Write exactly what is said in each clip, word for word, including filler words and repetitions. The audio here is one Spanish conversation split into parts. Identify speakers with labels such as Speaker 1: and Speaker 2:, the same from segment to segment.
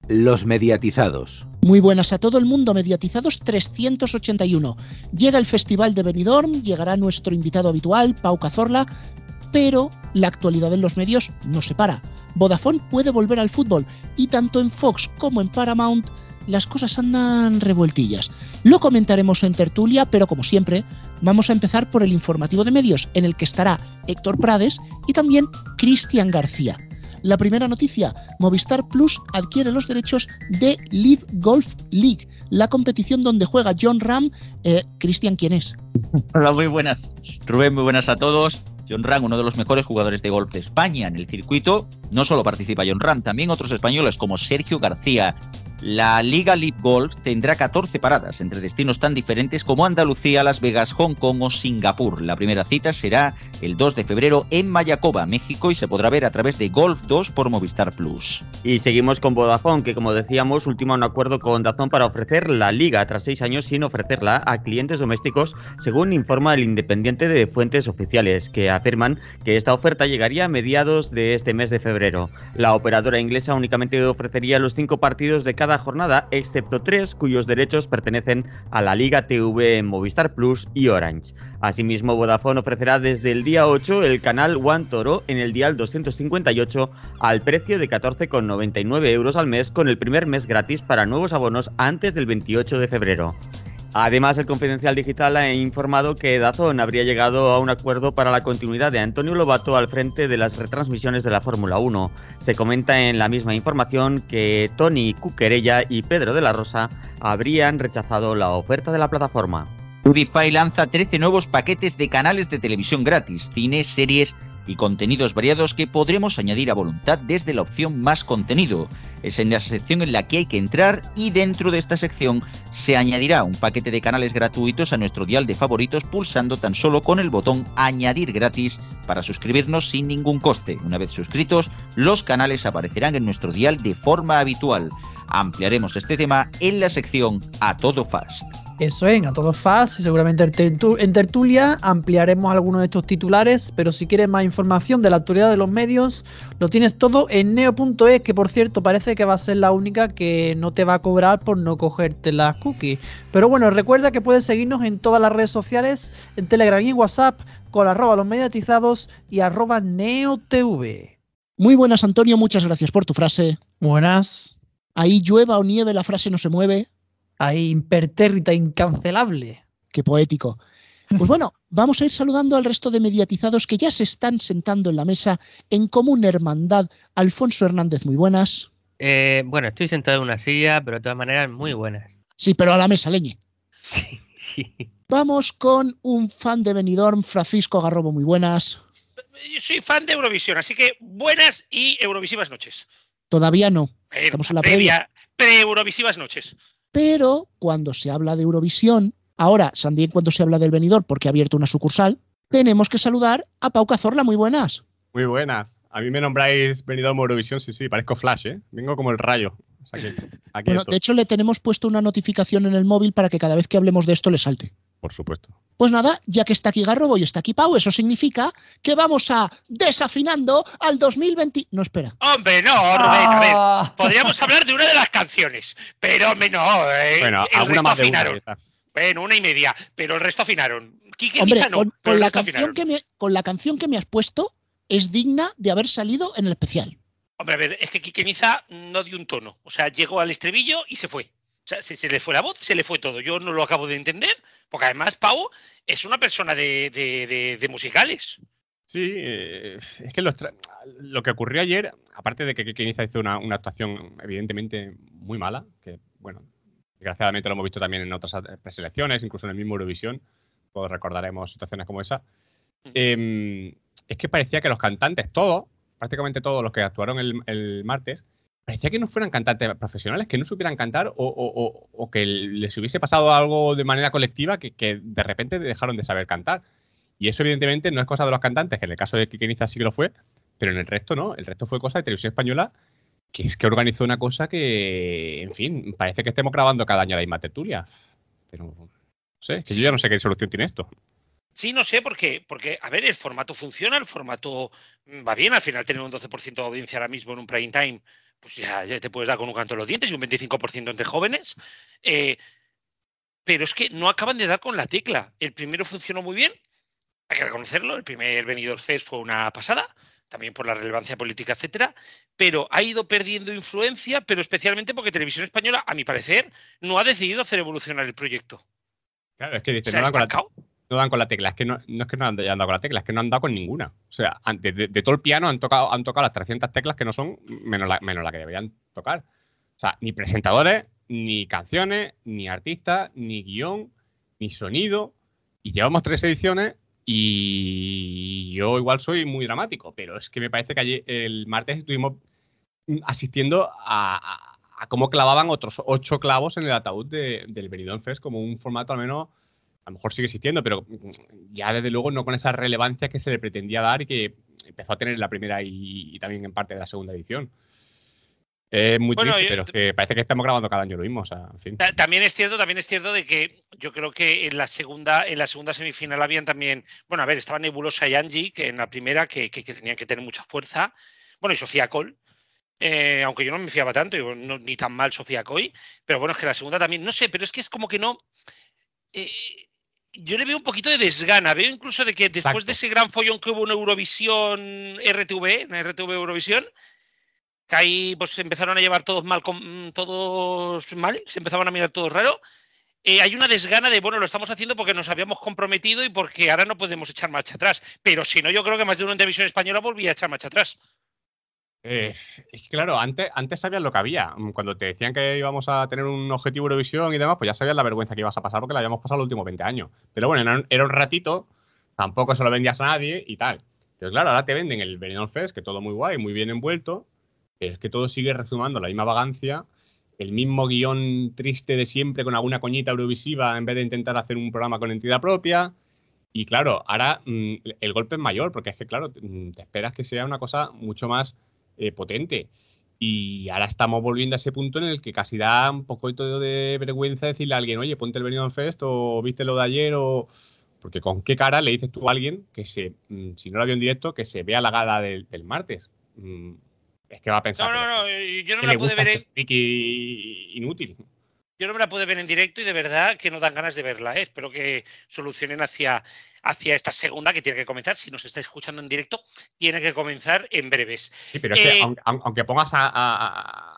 Speaker 1: Los mediatizados.
Speaker 2: Muy buenas a todo el mundo, mediatizados trescientos ochenta y uno. Llega el Festival de Benidorm, llegará nuestro invitado habitual, Pau Cazorla, pero la actualidad en los medios no se para. Vodafone puede volver al fútbol y tanto en Fox como en Paramount las cosas andan revueltillas. Lo comentaremos en tertulia, pero como siempre, vamos a empezar por el informativo de medios, en el que estará Héctor Prades y también Cristian García. La primera noticia, Movistar Plus adquiere los derechos de Live Golf League, la competición donde juega Jon Rahm. Eh, Cristian, ¿quién es?
Speaker 3: Hola, muy buenas. Rubén, muy buenas a todos. Jon Rahm, uno de los mejores jugadores de golf de España en el circuito. No solo participa Jon Rahm, también otros españoles como Sergio García. La Liga Live Golf tendrá catorce paradas entre destinos tan diferentes como Andalucía, Las Vegas, Hong Kong o Singapur. La primera cita será el dos de febrero en Mayacoba, México, y se podrá ver a través de Golf dos por Movistar Plus.
Speaker 4: Y seguimos con Vodafone, que como decíamos, ultima un acuerdo con DAZN para ofrecer la Liga tras seis años sin ofrecerla a clientes domésticos, según informa el Independiente de fuentes oficiales, que afirman que esta oferta llegaría a mediados de este mes de febrero. La operadora inglesa únicamente ofrecería los cinco partidos de cada jornada, excepto tres cuyos derechos pertenecen a la Liga T V en Movistar Plus y Orange. Asimismo, Vodafone ofrecerá desde el día ocho el canal One Toro en el dial doscientos cincuenta y ocho al precio de catorce con noventa y nueve euros al mes, con el primer mes gratis para nuevos abonos antes del veintiocho de febrero. Además, el Confidencial Digital ha informado que DAZN habría llegado a un acuerdo para la continuidad de Antonio Lobato al frente de las retransmisiones de la Fórmula uno. Se comenta en la misma información que Toni Cuquerella y Pedro de la Rosa habrían rechazado la oferta de la plataforma.
Speaker 3: Publify lanza trece nuevos paquetes de canales de televisión gratis, cine, series y contenidos variados que podremos añadir a voluntad desde la opción Más contenido. Es en la sección en la que hay que entrar y dentro de esta sección se añadirá un paquete de canales gratuitos a nuestro dial de favoritos pulsando tan solo con el botón Añadir gratis para suscribirnos sin ningún coste. Una vez suscritos, los canales aparecerán en nuestro dial de forma habitual. Ampliaremos este tema en la sección A Todo Fast.
Speaker 5: Eso es, a todo fast, y seguramente en tertulia ampliaremos algunos de estos titulares, pero si quieres más información de la actualidad de los medios, lo tienes todo en neo punto es, que por cierto parece que va a ser la única que no te va a cobrar por no cogerte las cookies. Pero bueno, recuerda que puedes seguirnos en todas las redes sociales, en Telegram y en WhatsApp, con arroba los mediatizados y arroba neotv.
Speaker 2: Muy buenas, Antonio, muchas gracias por tu frase.
Speaker 5: Buenas.
Speaker 2: Ahí llueva o nieve, la frase no se mueve.
Speaker 5: Ahí, impertérrita, incancelable.
Speaker 2: Qué poético. Pues bueno, vamos a ir saludando al resto de mediatizados que ya se están sentando en la mesa en común hermandad. Alfonso Hernández, muy buenas.
Speaker 6: Eh, bueno, estoy sentado en una silla, pero de todas maneras muy buenas.
Speaker 2: Sí, pero a la mesa, leñe.
Speaker 6: Sí, sí.
Speaker 2: Vamos con un fan de Benidorm, Francisco Garrobo, muy buenas.
Speaker 7: Yo soy fan de Eurovisión, así que buenas y eurovisivas noches.
Speaker 2: Todavía no.
Speaker 7: Pero
Speaker 2: Estamos en la previa.
Speaker 7: Pre-eurovisivas noches.
Speaker 2: Pero cuando se habla de Eurovisión, ahora, también cuando se habla del Benidorm, porque ha abierto una sucursal, tenemos que saludar a Pau Cazorla, muy buenas.
Speaker 8: Muy buenas. A mí me nombráis Benidorm Eurovisión, sí, sí, parezco Flash, ¿eh? Vengo como el rayo. O sea, que, aquí
Speaker 2: bueno,
Speaker 8: estoy.
Speaker 2: de hecho le tenemos puesto una notificación en el móvil para que cada vez que hablemos de esto le salte.
Speaker 8: Por supuesto.
Speaker 2: Pues nada, ya que está aquí Garrobo y está aquí Pau, eso significa que vamos a desafinando al dos mil veinte... No, espera.
Speaker 7: Hombre, no, Rubén, a ver. Podríamos hablar de una de las canciones, pero hombre, no. Eh,
Speaker 8: Bueno,
Speaker 7: el
Speaker 8: alguna
Speaker 7: resto
Speaker 8: más de
Speaker 7: afinaron.
Speaker 8: una.
Speaker 7: Bueno, una y media, pero el resto afinaron. Quique
Speaker 2: Hombre,
Speaker 7: Niza no,
Speaker 2: con,
Speaker 7: pero
Speaker 2: con
Speaker 7: el
Speaker 2: la
Speaker 7: resto
Speaker 2: canción
Speaker 7: afinaron.
Speaker 2: que me, con la canción que me has puesto es digna de haber salido en el especial.
Speaker 7: Hombre, a ver, es que Quique Niza no dio un tono. O sea, llegó al estribillo y se fue. O sea, si se le fue la voz, se le fue todo. Yo no lo acabo de entender, porque además Pau es una persona de, de, de, de musicales.
Speaker 8: Sí, eh, es que lo, lo que ocurrió ayer, aparte de que Quique Niza hizo una, una actuación evidentemente muy mala, que bueno, desgraciadamente lo hemos visto también en otras preselecciones, incluso en el mismo Eurovisión, todos recordaremos situaciones como esa, eh, es que parecía que los cantantes, todos, prácticamente todos los que actuaron el, el martes, parecía que no fueran cantantes profesionales, que no supieran cantar o, o, o, o que les hubiese pasado algo de manera colectiva que, que de repente dejaron de saber cantar. Y eso evidentemente no es cosa de los cantantes, que en el caso de Quique Niza sí que lo fue, pero en el resto no. El resto fue cosa de Televisión Española, que es que organizó una cosa que, en fin, parece que estemos grabando cada año la misma tertulia. Pero no sé, que
Speaker 7: Sí.
Speaker 8: yo ya no sé qué solución tiene esto.
Speaker 7: Sí, no sé por qué. Porque, a ver, el formato funciona, el formato va bien. Al final tener un doce por ciento de audiencia ahora mismo en un prime time, pues ya, ya te puedes dar con un canto en los dientes y un veinticinco por ciento entre jóvenes. Eh, pero es que no acaban de dar con la tecla. El primero funcionó muy bien, hay que reconocerlo. El primer Benidorm Fest fue una pasada, también por la relevancia política, etcétera, pero ha ido perdiendo influencia, pero especialmente porque Televisión Española, a mi parecer, no ha decidido hacer evolucionar el proyecto.
Speaker 8: Claro, es que dice,
Speaker 7: Se ha
Speaker 8: no dan, con la,
Speaker 7: estancado.
Speaker 8: no dan con la tecla. Es que no, no es que no han dado con la tecla, es que no han dado con ninguna. O sea, han- de, de- de todo el piano han tocado, han tocado las trescientas teclas que no son, menos la, menos la que deberían tocar. O sea, ni presentadores, ni canciones, ni artistas, ni guión, ni sonido. Y llevamos tres ediciones y yo igual soy muy dramático, pero es que me parece que ayer, el martes estuvimos asistiendo a, a- a cómo clavaban otros ocho clavos en el ataúd de- del Benidorm Fest como un formato al menos, a lo mejor sigue existiendo, pero ya desde luego no con esa relevancia que se le pretendía dar y que empezó a tener en la primera y, y también en parte de la segunda edición. Es muy
Speaker 7: Bueno,
Speaker 8: triste,
Speaker 7: yo-
Speaker 8: pero es que parece que estamos grabando cada año lo mismo, o sea, en fin.
Speaker 7: Ta- También es cierto, también es cierto de que yo creo que en la segunda, en la segunda semifinal habían también, bueno, a ver, estaban Nebulosa y Angie, que en la primera que, que- que tenían que tener mucha fuerza. Bueno, y Sofía Cole, eh, aunque yo no me fiaba tanto, yo no- ni tan mal Sofía Coy, pero bueno, es que la segunda también, no sé, pero es que es como que no. eh, yo le veo un poquito de desgana, veo incluso de que después
Speaker 8: Exacto.
Speaker 7: de ese gran follón que hubo en Eurovisión R T V, en R T V Eurovisión, que ahí pues se empezaron a llevar todos mal, con- todos mal, se empezaban a mirar todos raro. Eh, hay una desgana de, bueno, lo estamos haciendo porque nos habíamos comprometido y porque ahora no podemos echar marcha atrás. Pero si no, yo creo que más de uno en Televisión Española volvía a echar marcha atrás.
Speaker 8: Eh, es que claro, antes, antes sabías lo que había. Cuando te decían que íbamos a tener un objetivo Eurovisión y demás, pues ya sabías la vergüenza que ibas a pasar porque la habíamos pasado los últimos veinte años. Pero bueno, era un, era un ratito, tampoco se lo vendías a nadie y tal. Pero claro, ahora te venden el Benidorm Fest, que todo muy guay, muy bien envuelto, pero es que todo sigue resumando la misma vagancia, el mismo guión triste de siempre con alguna coñita eurovisiva en vez de intentar hacer un programa con entidad propia. Y claro, ahora mmm, el golpe es mayor, porque es que, claro, te esperas que sea una cosa mucho más eh, potente. Y ahora estamos volviendo a ese punto en el que casi da un poquito de vergüenza decirle a alguien, oye, ponte el Benidorm Fest o viste lo de ayer o... Porque con qué cara le dices tú a alguien que se, mmm, si no lo vio en directo, que se vea la gala del, del martes. Mmm, es que va a pensar...
Speaker 7: No, no, no,
Speaker 8: pero,
Speaker 7: eh, yo no
Speaker 8: que
Speaker 7: me
Speaker 8: le
Speaker 7: la pude
Speaker 8: gusta
Speaker 7: ver
Speaker 8: este
Speaker 7: en,
Speaker 8: friki inútil.
Speaker 7: yo no me la pude ver en directo y de verdad que no dan ganas de verla, ¿eh? Espero que solucionen hacia, hacia esta segunda que tiene que comenzar. Si nos está escuchando en directo, tiene que comenzar en breves.
Speaker 8: Sí, pero es
Speaker 7: Eh,
Speaker 8: que aunque, aunque pongas a, a- a-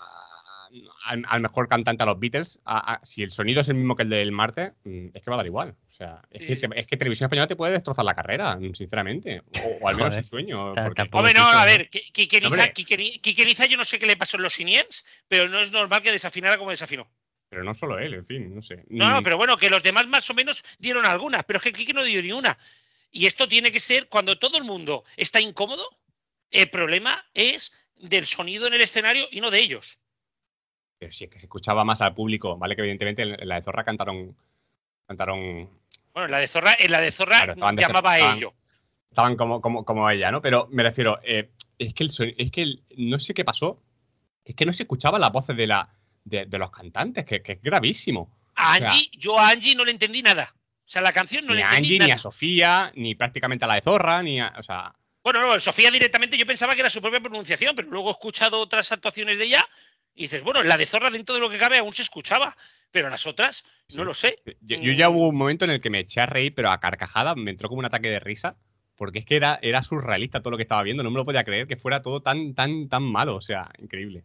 Speaker 8: al, al mejor cantante a los Beatles, a- a- si el sonido es el mismo que el del martes, mm, es que va a dar igual. O sea, es que, te- es que Televisión Española te puede destrozar la carrera, mm, sinceramente. O, o al menos
Speaker 6: Joder,
Speaker 8: el sueño.
Speaker 6: ta-
Speaker 8: porque-
Speaker 6: tampoco
Speaker 7: Hombre,
Speaker 6: es
Speaker 7: no,
Speaker 6: eso,
Speaker 7: a
Speaker 6: ¿no?
Speaker 7: ver, Qui- Quique Niza,
Speaker 8: Hombre.
Speaker 7: Quique Ni- Quique Niza, yo no sé qué le pasó en los Siniens, pero no es normal que desafinara como desafinó.
Speaker 8: Pero no solo él, en fin, no sé.
Speaker 7: No, no,
Speaker 8: Mm,
Speaker 7: pero bueno, que los demás más o menos dieron algunas, pero es que Quique no dio ni una. Y esto tiene que ser cuando todo el mundo está incómodo, el problema es del sonido en el escenario y no de ellos.
Speaker 8: Pero sí, es que se escuchaba más al público, ¿vale? Que evidentemente en en la de Zorra cantaron. Cantaron.
Speaker 7: Bueno, en la de Zorra, en la de Zorra
Speaker 8: Claro, estaban
Speaker 7: llamaba a
Speaker 8: estaban-
Speaker 7: ello.
Speaker 8: Estaban como, como, como ella, ¿no? Pero me refiero, eh, es que el soni- es que el- no sé qué pasó. Es que no se escuchaban las voces de, la, de, de los cantantes, que, que es gravísimo.
Speaker 7: A
Speaker 8: O sea,
Speaker 7: Angie, yo a Angie no le entendí nada. O sea, la canción no
Speaker 8: ni
Speaker 7: le
Speaker 8: a
Speaker 7: entendí
Speaker 8: Angie,
Speaker 7: nada.
Speaker 8: ni a Sofía, ni prácticamente a la de Zorra, ni a. O sea,
Speaker 7: Bueno, no, Sofía directamente yo pensaba que era su propia pronunciación, pero luego he escuchado otras actuaciones de ella y dices, bueno, la de Zorra dentro de lo que cabe aún se escuchaba, pero las otras
Speaker 8: sí.
Speaker 7: no lo sé.
Speaker 8: Yo, yo ya
Speaker 7: Mm.
Speaker 8: hubo un momento en el que me eché a reír, pero a carcajada, me entró como un ataque de risa, porque es que era, era surrealista todo lo que estaba viendo. No me lo podía creer que fuera todo tan, tan, tan malo. O sea, increíble.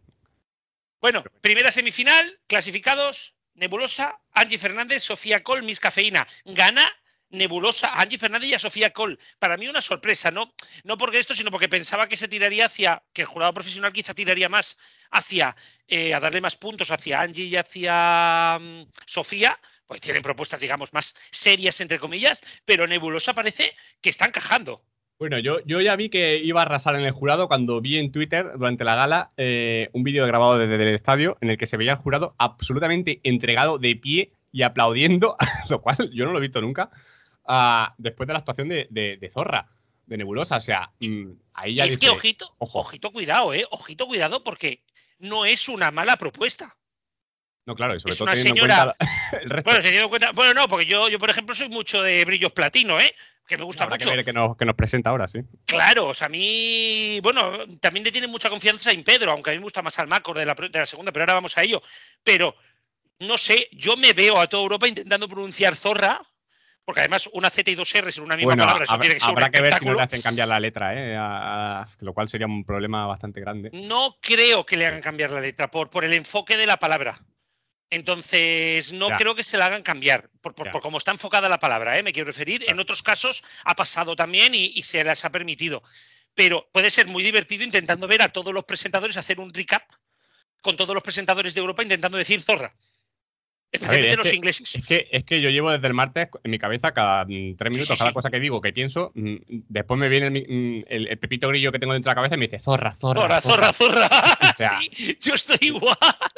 Speaker 7: Bueno, primera semifinal, clasificados, Nebulosa, Angie Fernández, Sofía Cole, Miss Cafeína. Gana Nebulosa, Angie Fernández y a Sofía Cole. Para mí una sorpresa, no, no porque esto, sino porque pensaba que se tiraría hacia, que el jurado profesional quizá tiraría más hacia, eh, a darle más puntos hacia Angie y hacia um, Sofía, pues tienen propuestas, digamos, más serias, entre comillas, pero Nebulosa parece que está encajando.
Speaker 8: Bueno, yo, yo ya vi que iba a arrasar en el jurado cuando vi en Twitter durante la gala eh, un vídeo grabado desde el estadio en el que se veía al jurado absolutamente entregado de pie y aplaudiendo, lo cual yo no lo he visto nunca, uh, después de la actuación de, de, de Zorra, de Nebulosa. O sea, mmm, ahí ya
Speaker 7: Es
Speaker 8: dice,
Speaker 7: que ojito,
Speaker 8: ojo.
Speaker 7: ojito, cuidado, eh, ojito, cuidado, porque no es una mala propuesta.
Speaker 8: No, claro, y sobre
Speaker 7: Es
Speaker 8: todo
Speaker 7: una
Speaker 8: teniendo
Speaker 7: señora-
Speaker 8: en cuenta el resto.
Speaker 7: Bueno, teniendo en cuenta, bueno, no, porque yo, yo, por ejemplo, soy mucho de brillos platino, ¿eh? que me gusta
Speaker 8: Habrá
Speaker 7: mucho.
Speaker 8: que ver que nos, que nos presenta ahora, sí.
Speaker 7: Claro, o sea, a mí, bueno, también le tiene mucha confianza en Pedro, aunque a mí me gusta más Almacor de la, de la segunda, pero ahora vamos a ello. Pero, no sé, yo me veo a toda Europa intentando pronunciar zorra, porque además una Z y dos R en una misma
Speaker 8: Bueno,
Speaker 7: palabra, eso
Speaker 8: habrá,
Speaker 7: tiene que ser
Speaker 8: habrá
Speaker 7: un
Speaker 8: que ver si no
Speaker 7: espectáculo.
Speaker 8: le hacen cambiar la letra, ¿eh? A- a- lo cual sería un problema bastante grande.
Speaker 7: No creo que le hagan cambiar la letra por, por el enfoque de la palabra. Entonces, no
Speaker 8: Ya.
Speaker 7: creo que se la hagan cambiar, por, por,
Speaker 8: Ya.
Speaker 7: por cómo está enfocada la palabra, ¿eh? Me quiero referir.
Speaker 8: Claro.
Speaker 7: En otros casos ha pasado también y, y se les ha permitido. Pero puede ser muy divertido intentando ver a todos los presentadores hacer un recap con todos los presentadores de Europa intentando decir zorra. Especialmente
Speaker 8: es
Speaker 7: los
Speaker 8: que-
Speaker 7: ingleses.
Speaker 8: Es que, es que yo llevo desde el martes en mi cabeza cada mm, tres minutos,
Speaker 7: sí,
Speaker 8: cada
Speaker 7: sí.
Speaker 8: cosa que digo, que pienso, mm, después me viene el, mi- mm, el- el pepito grillo que tengo dentro de la cabeza y me dice zorra, zorra.
Speaker 7: Zorra, zorra, zorra.
Speaker 8: O sea,
Speaker 7: Sí, yo estoy igual.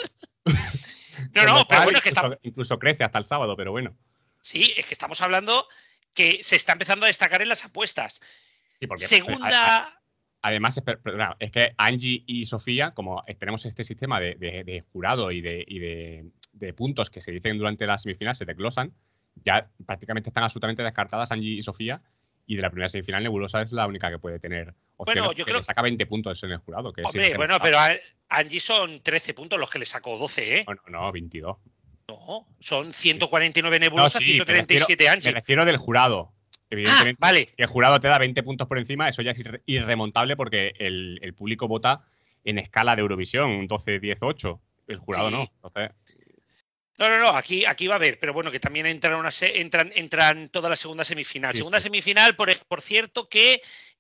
Speaker 7: No,
Speaker 8: con
Speaker 7: no,
Speaker 8: lo
Speaker 7: pero
Speaker 8: cual
Speaker 7: bueno, es que
Speaker 8: incluso,
Speaker 7: está,
Speaker 8: incluso crece hasta el sábado, pero bueno.
Speaker 7: sí, es que estamos hablando que se está empezando a destacar en las apuestas.
Speaker 8: Sí, porque, a- a-
Speaker 7: Segunda.
Speaker 8: Además, es, perdona, es que Angie y Sofía, como tenemos este sistema de, de- de jurado y, de, y de, de puntos que se dicen durante la semifinal, se desglosan, ya prácticamente están absolutamente descartadas Angie y Sofía, y de la primera semifinal Nebulosa es la única que puede tener opciones,
Speaker 7: Bueno, yo
Speaker 8: que
Speaker 7: creo-
Speaker 8: le saca veinte puntos en el jurado. Que es
Speaker 7: Hombre, bueno,
Speaker 8: irremontable.
Speaker 7: pero a Angie son trece puntos los que le sacó doce, ¿eh?
Speaker 8: Bueno, no, veintidós.
Speaker 7: No, son ciento cuarenta y nueve
Speaker 8: No,
Speaker 7: nebulosas,
Speaker 8: sí,
Speaker 7: ciento
Speaker 8: me
Speaker 7: treinta y siete
Speaker 8: refiero,
Speaker 7: Angie.
Speaker 8: me refiero del jurado. Evidentemente,
Speaker 7: Ah, vale.
Speaker 8: si el jurado te da veinte puntos por encima, eso ya es irre- irremontable porque el, el público vota en escala de Eurovisión, doce, diez, ocho. El jurado
Speaker 7: Sí.
Speaker 8: no. Entonces,
Speaker 7: No, no, no, aquí, aquí va a haber, pero bueno, que también entran, una se- entran, entran toda la segunda semifinal.
Speaker 8: Sí,
Speaker 7: segunda
Speaker 8: sí.
Speaker 7: semifinal, por, por cierto, que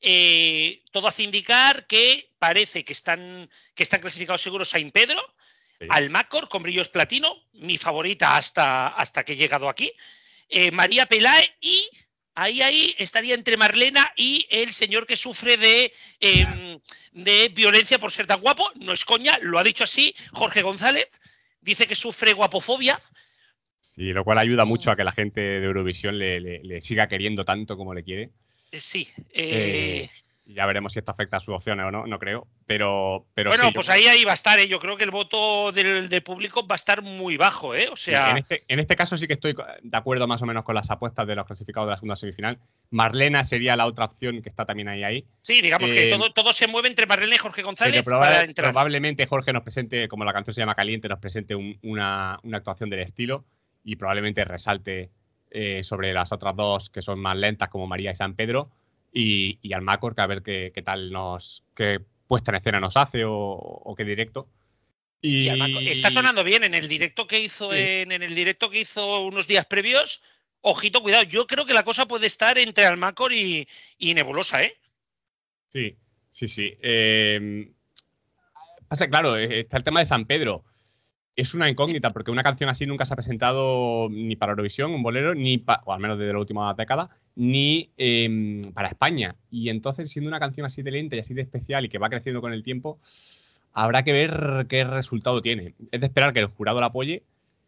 Speaker 7: eh, todo hace indicar que parece que están, que están clasificados seguros Saint Pedro,
Speaker 8: sí.
Speaker 7: Almacor con brillos platino, mi favorita hasta, hasta que he llegado aquí, eh, María Pelae y ahí, ahí estaría entre Marlena y el señor que sufre de, eh, de violencia por ser tan guapo. No es coña, lo ha dicho así Jorge González. Dice que sufre guapofobia.
Speaker 8: Sí, lo cual ayuda mucho a que la gente de Eurovisión le, le- le siga queriendo tanto como le quiere.
Speaker 7: Eh, Sí. eh,
Speaker 8: Eh, y ya veremos si esto afecta a sus opciones o no, no creo. Pero, pero
Speaker 7: bueno,
Speaker 8: sí, yo
Speaker 7: pues
Speaker 8: creo-
Speaker 7: ahí, ahí va a estar, ¿eh? Yo creo que el voto del, del público va a estar muy bajo, ¿eh? O sea,
Speaker 8: en, este, en este caso sí que estoy de acuerdo más o menos con las apuestas de los clasificados de la segunda semifinal. Marlena sería la otra opción que está también ahí. ahí.
Speaker 7: sí, digamos que
Speaker 8: eh,
Speaker 7: todo, todo se mueve entre Marlene y Jorge González
Speaker 8: Pero proba-
Speaker 7: para entrar.
Speaker 8: probablemente Jorge nos presente, como la canción se llama Caliente, nos presente un- una, una actuación del estilo y probablemente resalte eh, sobre las otras dos que son más lentas, como María y San Pedro, y, y Almacor, que a ver qué, qué tal nos. Qué puesta en escena nos hace o, o qué directo. Y,
Speaker 7: Y Almacor- está sonando bien en el directo que hizo
Speaker 8: Sí.
Speaker 7: en, en el directo que hizo unos días previos. Ojito, cuidado. Yo creo que la cosa puede estar entre Almacor y, y Nebulosa, ¿eh?
Speaker 8: Sí, sí, sí. Eh, pasa, claro, eh, está el tema de San Pedro. Es una incógnita, porque una canción así nunca se ha presentado ni para Eurovisión, un bolero, ni pa- o al menos desde la última década, ni eh, para España. Y entonces, siendo una canción así de lenta y así de especial y que va creciendo con el tiempo, habrá que ver qué resultado tiene. Es de esperar que el jurado la apoye,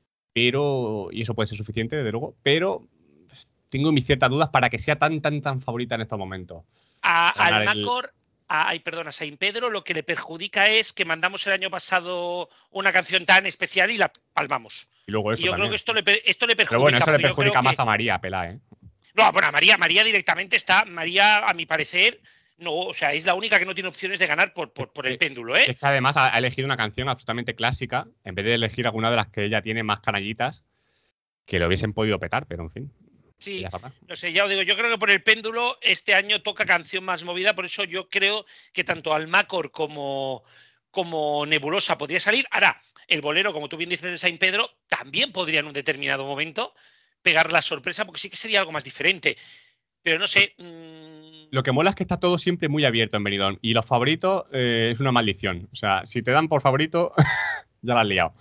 Speaker 8: pero, y eso puede ser suficiente, desde luego, pero pues, tengo mis ciertas dudas para que sea tan, tan, tan favorita en estos momentos.
Speaker 7: A
Speaker 8: Ganar el-
Speaker 7: Almacor, a, ay, perdón, a Saint Pedro lo que le perjudica es que mandamos el año pasado una canción tan especial y la palmamos.
Speaker 8: Y luego
Speaker 7: Y
Speaker 8: eso
Speaker 7: yo creo
Speaker 8: también.
Speaker 7: que esto le, per- esto le perjudica.
Speaker 8: Pero bueno, eso le
Speaker 7: porque yo creo
Speaker 8: perjudica más
Speaker 7: que-
Speaker 8: a María Pelá, ¿eh?
Speaker 7: No, bueno, a María, María directamente está. María, a mi parecer, no, o sea, es la única que no tiene opciones de ganar por, por, por el
Speaker 8: Eh,
Speaker 7: péndulo, ¿eh?
Speaker 8: Es que además ha ha elegido una canción absolutamente clásica, en vez de elegir alguna de las que ella tiene más canallitas, que lo hubiesen podido petar, pero en fin.
Speaker 7: Sí,
Speaker 8: ya está.
Speaker 7: no sé, ya os digo, yo creo que por el péndulo este año toca canción más movida, por eso yo creo que tanto Almacor como, como Nebulosa podría salir. Ahora, el bolero, como tú bien dices de Saint Pedro, también podría en un determinado momento pegar la sorpresa, porque sí que sería algo más diferente. Pero no sé. mmm,
Speaker 8: Lo que mola es que está todo siempre muy abierto en Benidorm. Y los favoritos eh, es una maldición. O sea, si te dan por favorito, ya la has liado.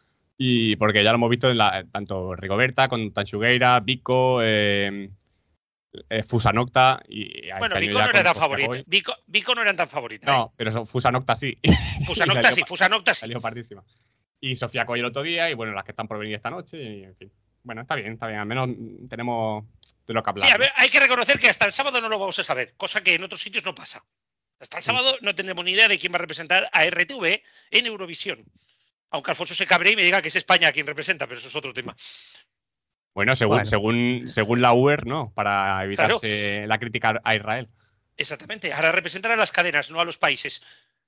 Speaker 8: Y porque ya lo hemos visto en la, tanto Rigoberta, con Tanchugueira, Vico, eh, eh, Fusanocta y
Speaker 7: bueno,
Speaker 8: este año
Speaker 7: Vico
Speaker 8: ya
Speaker 7: no
Speaker 8: con
Speaker 7: era tan
Speaker 8: Sofía
Speaker 7: favorita.
Speaker 8: Goy.
Speaker 7: Vico, Vico no eran tan favoritas.
Speaker 8: No, pero son- Fusanocta sí.
Speaker 7: ¿eh? Fusanocta
Speaker 8: y
Speaker 7: sí,
Speaker 8: salió-
Speaker 7: Fusanocta sí.
Speaker 8: Salió partísima. Y Sofía Coy el otro día, y bueno, las que están por venir esta noche, y en fin. Bueno, está bien, está bien. Al menos mm, tenemos de lo que hablar.
Speaker 7: Sí, a
Speaker 8: ¿no?
Speaker 7: ver, hay que reconocer que hasta el sábado no lo vamos a saber, cosa que en otros sitios no pasa. Hasta el sábado no tendremos ni idea de quién va a representar a R T V en Eurovisión. Aunque Alfonso se cabre y me diga que es España quien representa, pero eso es otro tema.
Speaker 8: Bueno, según,
Speaker 6: Bueno.
Speaker 8: según, según la U E R, ¿no? Para evitarse
Speaker 7: Claro.
Speaker 8: la crítica a Israel.
Speaker 7: Exactamente. Ahora representan a las cadenas, no a los países.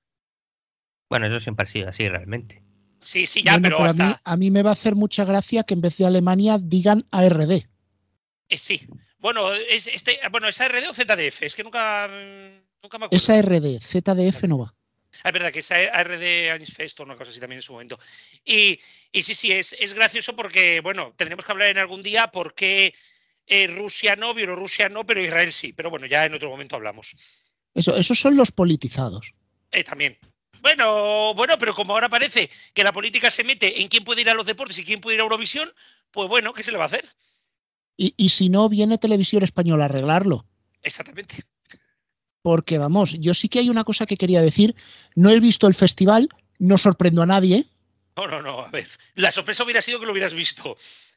Speaker 6: Bueno, eso siempre ha sido así realmente.
Speaker 7: Sí, sí, ya,
Speaker 2: Bueno,
Speaker 7: pero,
Speaker 2: pero a
Speaker 7: hasta.
Speaker 2: mí, a mí me va a hacer mucha gracia que en vez de Alemania digan A R D.
Speaker 7: Eh, sí. Bueno, es, este, bueno, ¿es A R D o Z D F? Es que nunca, mm, nunca me acuerdo.
Speaker 2: Es A R D, Z D F no va.
Speaker 7: Ah, es verdad que es A R D Anifest o una cosa así también en su momento. Y, y sí, sí, es, es gracioso porque, bueno, tendremos que hablar en algún día por qué eh, Rusia no, Bielorrusia no, pero Israel sí. Pero bueno, ya en otro momento hablamos.
Speaker 2: Eso, esos son los politizados.
Speaker 7: Eh, también. Bueno, bueno, pero como ahora parece que la política se mete en quién puede ir a los deportes y quién puede ir a Eurovisión, pues bueno, ¿qué se le va a hacer?
Speaker 2: Y, y si no, viene Televisión Española a arreglarlo.
Speaker 7: Exactamente.
Speaker 2: Porque vamos, yo sí que hay una cosa que quería decir. No he visto el festival, no sorprendo a nadie.
Speaker 7: No, no, no, a ver. La sorpresa hubiera sido que lo hubieras visto.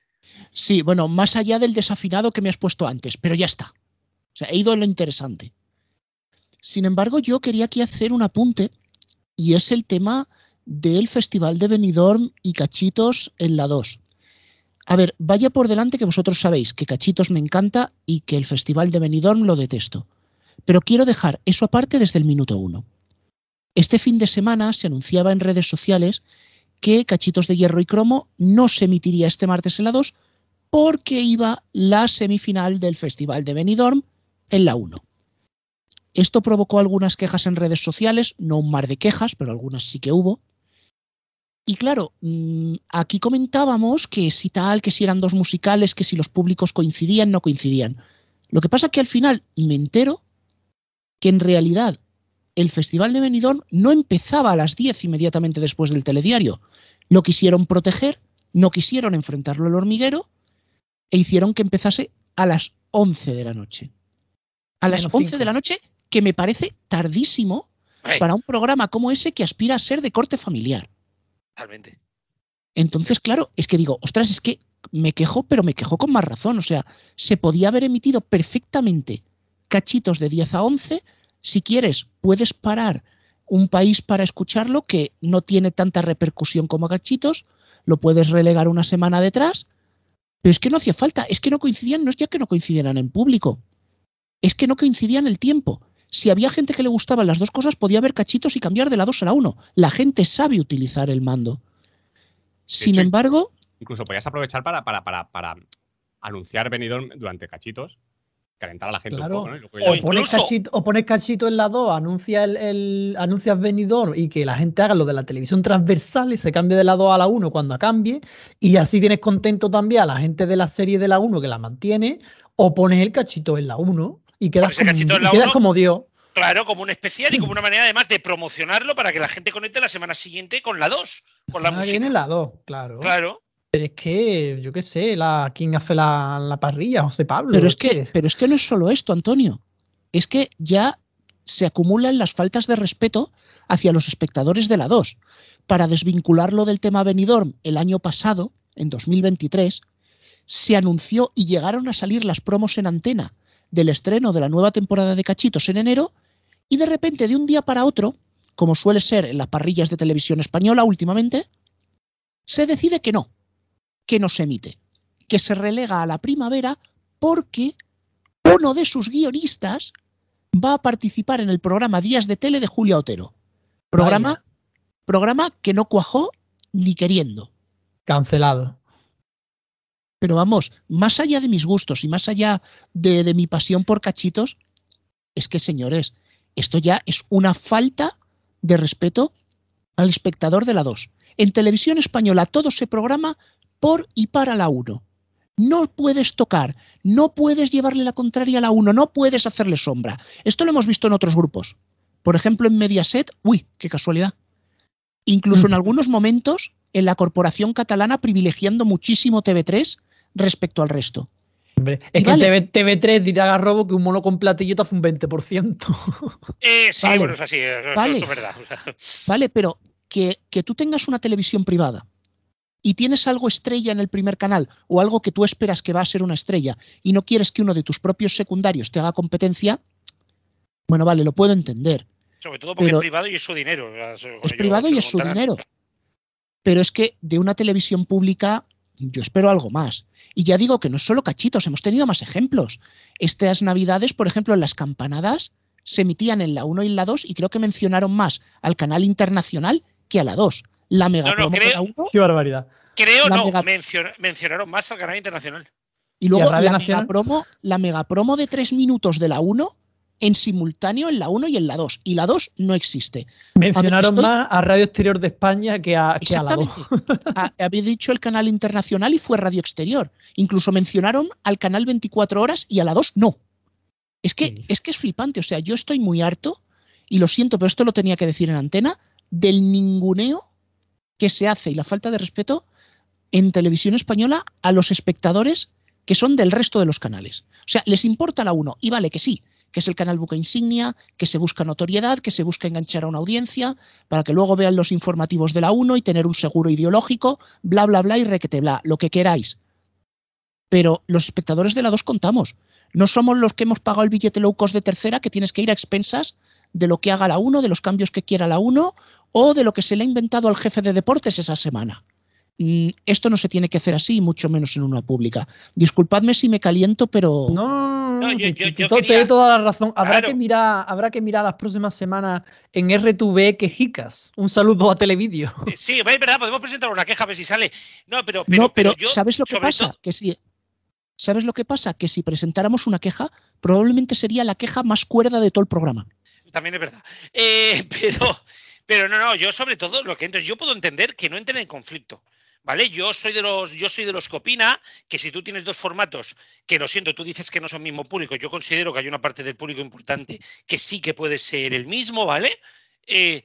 Speaker 2: Sí, bueno, más allá del desafinado que me has puesto antes, pero ya está. O sea, he ido en lo interesante. Sin embargo, yo quería aquí hacer un apunte y es el tema del Festival de Benidorm y Cachitos en la dos. A ver, vaya por delante que vosotros sabéis que Cachitos me encanta y que el Festival de Benidorm lo detesto. Pero quiero dejar eso aparte desde el minuto uno. Este fin de semana se anunciaba en redes sociales que Cachitos de Hierro y Cromo no se emitiría este martes en la dos porque iba la semifinal del Festival de Benidorm en la uno. Esto provocó algunas quejas en redes sociales, no un mar de quejas, pero algunas sí que hubo. Y claro, aquí comentábamos que si tal, que si eran dos musicales, que si los públicos coincidían, no coincidían. Lo que pasa es que al final me entero que en realidad el Festival de Benidorm no empezaba a las diez inmediatamente después del telediario. Lo quisieron proteger, no quisieron enfrentarlo al hormiguero e hicieron que empezase a las once de la noche. A las
Speaker 5: Menos
Speaker 2: once
Speaker 5: cinco.
Speaker 2: de la noche, que me parece tardísimo
Speaker 7: Ay,
Speaker 2: para un programa como ese que aspira a ser de corte familiar.
Speaker 7: Totalmente.
Speaker 2: Entonces, claro, es que digo, ostras, es que me quejo, pero me quejo con más razón. O sea, se podía haber emitido perfectamente Cachitos de diez a once. Si quieres, puedes parar un país para escucharlo que no tiene tanta repercusión como Cachitos, lo puedes relegar una semana detrás, pero es que no hacía falta, es que no coincidían, no es ya que no coincidieran en público, es que no coincidían el tiempo. Si había gente que le gustaban las dos cosas, podía haber Cachitos y cambiar de la dos a la uno. La gente sabe utilizar el mando. Sin
Speaker 8: hecho,
Speaker 2: embargo...
Speaker 8: Incluso podías aprovechar para, para, para, para anunciar Benidorm durante Cachitos, calentar a la gente
Speaker 5: Claro.
Speaker 8: un poco, ¿no? Y luego
Speaker 7: O
Speaker 8: ya-
Speaker 5: O pones,
Speaker 7: incluso-
Speaker 5: cachito, o pones cachito en la dos, anuncia el, el anuncias Benidorm y que la gente haga lo de la televisión transversal y se cambie de la dos a la uno cuando cambie, y así tienes contento también a la gente de la serie de la uno que la mantiene, o pones el cachito en la uno y quedas,
Speaker 7: Pones el
Speaker 5: como,
Speaker 7: cachito en
Speaker 5: y
Speaker 7: la
Speaker 5: quedas
Speaker 7: uno.
Speaker 5: como Dios.
Speaker 7: Claro, como un especial y como una manera además de promocionarlo para que la gente conecte la semana siguiente con la dos, con la
Speaker 5: Ah, que
Speaker 7: música.
Speaker 5: viene la dos, claro.
Speaker 7: Claro.
Speaker 5: Pero es que, yo qué sé, la, ¿quién hace la, la parrilla? José Pablo.
Speaker 2: Pero es, que,
Speaker 5: ¿qué?
Speaker 2: pero es que no es solo esto, Antonio. Es que ya se acumulan las faltas de respeto hacia los espectadores de la dos. Para desvincularlo del tema Benidorm, el año pasado, en dos mil veintitrés, se anunció y llegaron a salir las promos en antena del estreno de la nueva temporada de Cachitos en enero, y de repente, de un día para otro, como suele ser en las parrillas de televisión española últimamente, se decide que no, que no se emite, que se relega a la primavera porque uno de sus guionistas va a participar en el programa Días de Tele de Julia Otero. Programa,
Speaker 5: Vaya.
Speaker 2: programa que no cuajó ni queriendo.
Speaker 5: Cancelado.
Speaker 2: Pero vamos, más allá de mis gustos y más allá de, de mi pasión por Cachitos, es que, señores, esto ya es una falta de respeto al espectador de la dos. En televisión española todo se programa por y para la uno. No puedes tocar, no puedes llevarle la contraria a la uno, no puedes hacerle sombra. Esto lo hemos visto en otros grupos. Por ejemplo, en Mediaset, uy, qué casualidad. Incluso en algunos momentos, en la corporación catalana privilegiando muchísimo T V tres respecto al resto.
Speaker 5: Hombre, es
Speaker 2: Y
Speaker 5: que
Speaker 2: vale.
Speaker 5: T V, T V tres dirá Garrobo que un mono con platillo te hace un veinte por ciento.
Speaker 7: Eh, sí,
Speaker 2: Vale.
Speaker 7: bueno, es así, eso,
Speaker 2: Vale.
Speaker 7: eso es verdad. O sea,
Speaker 2: Vale, pero que, que tú tengas una televisión privada y tienes algo estrella en el primer canal o algo que tú esperas que va a ser una estrella y no quieres que uno de tus propios secundarios te haga competencia, bueno, vale, lo puedo entender.
Speaker 7: sobre todo porque
Speaker 2: Pero-
Speaker 7: es privado y es su dinero. O sea, con
Speaker 2: Es
Speaker 7: ello
Speaker 2: privado
Speaker 7: se
Speaker 2: y
Speaker 7: lo
Speaker 2: es su
Speaker 7: montarán.
Speaker 2: dinero. Pero es que de una televisión pública, yo espero algo más. Y ya digo que no es solo cachitos, hemos tenido más ejemplos. Estas navidades, por ejemplo, en las campanadas se emitían en la uno y en la dos y creo que mencionaron más al canal internacional que a la dos. La mega
Speaker 7: No, no,
Speaker 2: promo
Speaker 7: creo-
Speaker 2: de la uno
Speaker 5: Qué barbaridad.
Speaker 7: Creo
Speaker 2: La
Speaker 7: no,
Speaker 2: mega-
Speaker 7: mencion- mencionaron más al canal internacional.
Speaker 2: y
Speaker 5: ¿Y
Speaker 2: luego
Speaker 5: a Radio
Speaker 2: la
Speaker 5: Nacional?
Speaker 2: mega, promo, la mega promo de tres minutos de la uno en simultáneo en la uno y en la dos. Y la dos no existe.
Speaker 5: Mencionaron
Speaker 2: estoy-
Speaker 5: más a Radio Exterior de España que a, que a la dos.
Speaker 2: Exactamente. Ha- Había dicho el canal internacional y fue Radio Exterior. Incluso mencionaron al canal veinticuatro horas y a la dos no. Es que,
Speaker 5: Sí.
Speaker 2: es que es flipante. O sea, yo estoy muy harto, y lo siento, pero esto lo tenía que decir en antena, del ninguneo que se hace y la falta de respeto en televisión española a los espectadores que son del resto de los canales. O sea, les importa la uno, y vale que sí, que es el canal buque insignia, que se busca notoriedad, que se busca enganchar a una audiencia, para que luego vean los informativos de la uno y tener un seguro ideológico, bla, bla, bla y requete bla, lo que queráis. Pero los espectadores de la dos contamos. No somos los que hemos pagado el billete low cost de tercera, que tienes que ir a expensas de lo que haga la uno, de los cambios que quiera la uno o de lo que se le ha inventado al jefe de deportes esa semana. Mm, esto no se tiene que hacer así, mucho menos en una pública. Disculpadme si me caliento, pero...
Speaker 5: No,
Speaker 7: No, yo-
Speaker 5: te-
Speaker 7: yo-
Speaker 5: te-
Speaker 7: yo
Speaker 5: to-
Speaker 7: quería-
Speaker 5: te doy toda la razón. Habrá
Speaker 7: Claro.
Speaker 5: que mirar, habrá que mirar las próximas semanas en R T V quejicas. Un saludo a Televideo.
Speaker 7: Eh, Sí, es verdad, podemos presentar una queja a ver si sale. No, pero, pero,
Speaker 2: no, pero,
Speaker 7: yo,
Speaker 2: ¿sabes lo que
Speaker 7: sobre
Speaker 2: pasa?
Speaker 7: todo-
Speaker 2: Que si, ¿Sabes lo que pasa? Que si presentáramos una queja, probablemente sería la queja más cuerda de todo el programa.
Speaker 7: también es verdad. Eh, pero, pero no, no, yo sobre todo lo que entonces yo puedo entender que no entren en conflicto. ¿Vale? Yo soy de los, yo soy de los que opina que si tú tienes dos formatos, que lo siento, tú dices que no son mismo público, yo considero que hay una parte del público importante que sí que puede ser el mismo, ¿vale? Eh,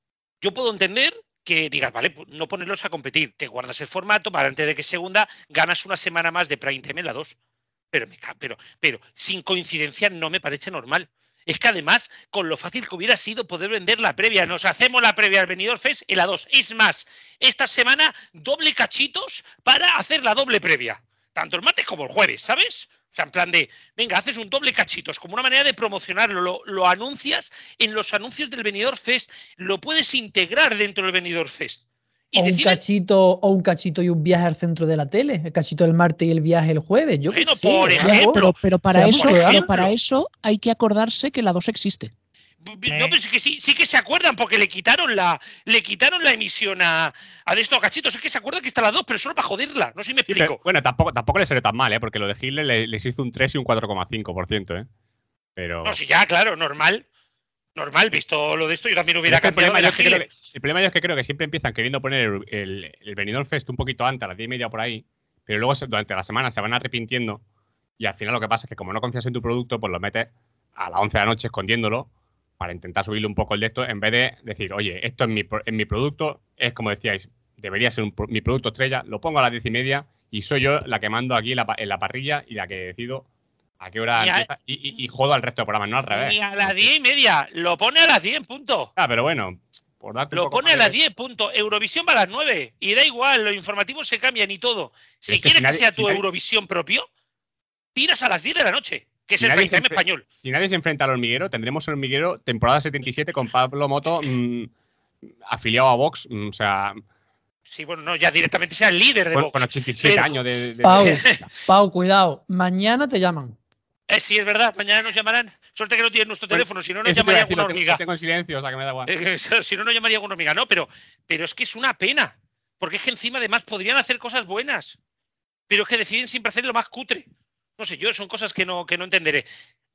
Speaker 7: yo puedo entender que digas, vale, pues no ponerlos a competir, te guardas el formato para antes de que segunda ganas una semana más de Prime Time en la dos. Pero, me, ca- pero, pero sin coincidencia no me parece normal. Es que además, con lo fácil que hubiera sido poder vender la previa, nos hacemos la previa al Benidorm Fest en la dos. Es más, esta semana doble cachitos para hacer la doble previa. Tanto el martes como el jueves, ¿sabes? O sea, en plan de, venga, haces un doble cachitos, como una manera de promocionarlo, lo, lo anuncias en los anuncios del Benidorm Fest, lo puedes integrar dentro del Benidorm Fest. Y
Speaker 5: O un
Speaker 7: deciden,
Speaker 5: cachito, o un cachito y un viaje al centro de la tele. El cachito el martes y el viaje el jueves. Yo qué
Speaker 7: Bueno,
Speaker 5: sé,
Speaker 7: por
Speaker 5: algo-
Speaker 7: ejemplo,
Speaker 2: pero, pero, para
Speaker 5: seamos
Speaker 2: eso,
Speaker 5: reales.
Speaker 2: pero para eso hay que acordarse que la dos existe.
Speaker 7: no, pero sí que sí, sí que se acuerdan, porque le quitaron la, le quitaron la emisión a, a de estos cachitos. Es que se acuerdan que está la dos, pero solo para joderla. No sé si me
Speaker 8: Sí, pero,
Speaker 7: explico.
Speaker 8: bueno, tampoco, tampoco le salió tan mal, ¿eh? Porque lo de Hitler le- les hizo un tres y un cuatro coma cinco por ciento, ¿eh? Pero.
Speaker 7: No, sí, ya, claro, normal. Normal, visto lo de esto, yo también
Speaker 8: Pero
Speaker 7: hubiera
Speaker 8: es que el,
Speaker 7: cambiado
Speaker 8: problema
Speaker 7: de
Speaker 8: yo
Speaker 7: la
Speaker 8: es que creo
Speaker 7: Hitler.
Speaker 8: que, el problema yo es que creo que siempre empiezan queriendo poner el, el, el Benidorm Fest un poquito antes, a las diez y media por ahí, pero luego se- durante la semana se van arrepintiendo y al final lo que pasa es que como no confías en tu producto, pues lo metes a las once de la noche escondiéndolo para intentar subirle un poco el de esto, en vez de decir, oye, esto es mi, pro- es mi producto, es como decíais, debería ser un pro- mi producto estrella, lo pongo a las diez y media y soy yo la que mando aquí en la, pa- en la parrilla y la que decido a qué hora
Speaker 7: Ni a-
Speaker 8: empieza y, y, y jodo al resto del programa, no al revés.
Speaker 7: Ni a las diez y media, lo pone a las diez, punto.
Speaker 8: Ah, pero bueno, por darte un
Speaker 7: Lo
Speaker 8: poco
Speaker 7: pone a
Speaker 8: más
Speaker 7: las
Speaker 8: de-
Speaker 7: diez, punto. Eurovisión va a las nueve. Y da igual, los informativos se cambian y todo. Si
Speaker 8: es que
Speaker 7: quieres
Speaker 8: si nadie-
Speaker 7: que sea
Speaker 8: si
Speaker 7: tu
Speaker 8: nadie-
Speaker 7: Eurovisión propio, tiras a las diez de la noche, que es
Speaker 8: Si
Speaker 7: el
Speaker 8: nadie
Speaker 7: Prime Time
Speaker 8: se enfre-
Speaker 7: español.
Speaker 8: Si nadie se enfrenta al hormiguero, tendremos el hormiguero temporada setenta y siete con Pablo Moto mm, afiliado a Vox. mm, o sea,
Speaker 7: Sí, bueno, no, ya directamente sea el líder de
Speaker 8: con,
Speaker 7: Vox.
Speaker 8: con ochenta y siete
Speaker 7: Pero-
Speaker 8: años de. de-
Speaker 5: Pau,
Speaker 8: de-
Speaker 5: Pau, cuidado. Mañana te llaman.
Speaker 7: Eh, sí, es verdad, mañana nos llamarán. Suerte que no tienen nuestro
Speaker 8: Bueno,
Speaker 7: teléfono, si no nos
Speaker 8: Eso te iba a
Speaker 7: llamaría
Speaker 8: decir,
Speaker 7: alguna
Speaker 8: lo tengo-
Speaker 7: hormiga.
Speaker 8: lo tengo en silencio, o sea que me da igual.
Speaker 7: Eh, si no, no llamaría alguna hormiga. No, pero, pero es que es una pena. Porque es que encima, además, podrían hacer cosas buenas. Pero es que deciden siempre hacer lo más cutre. No sé, yo son cosas que no, que no entenderé.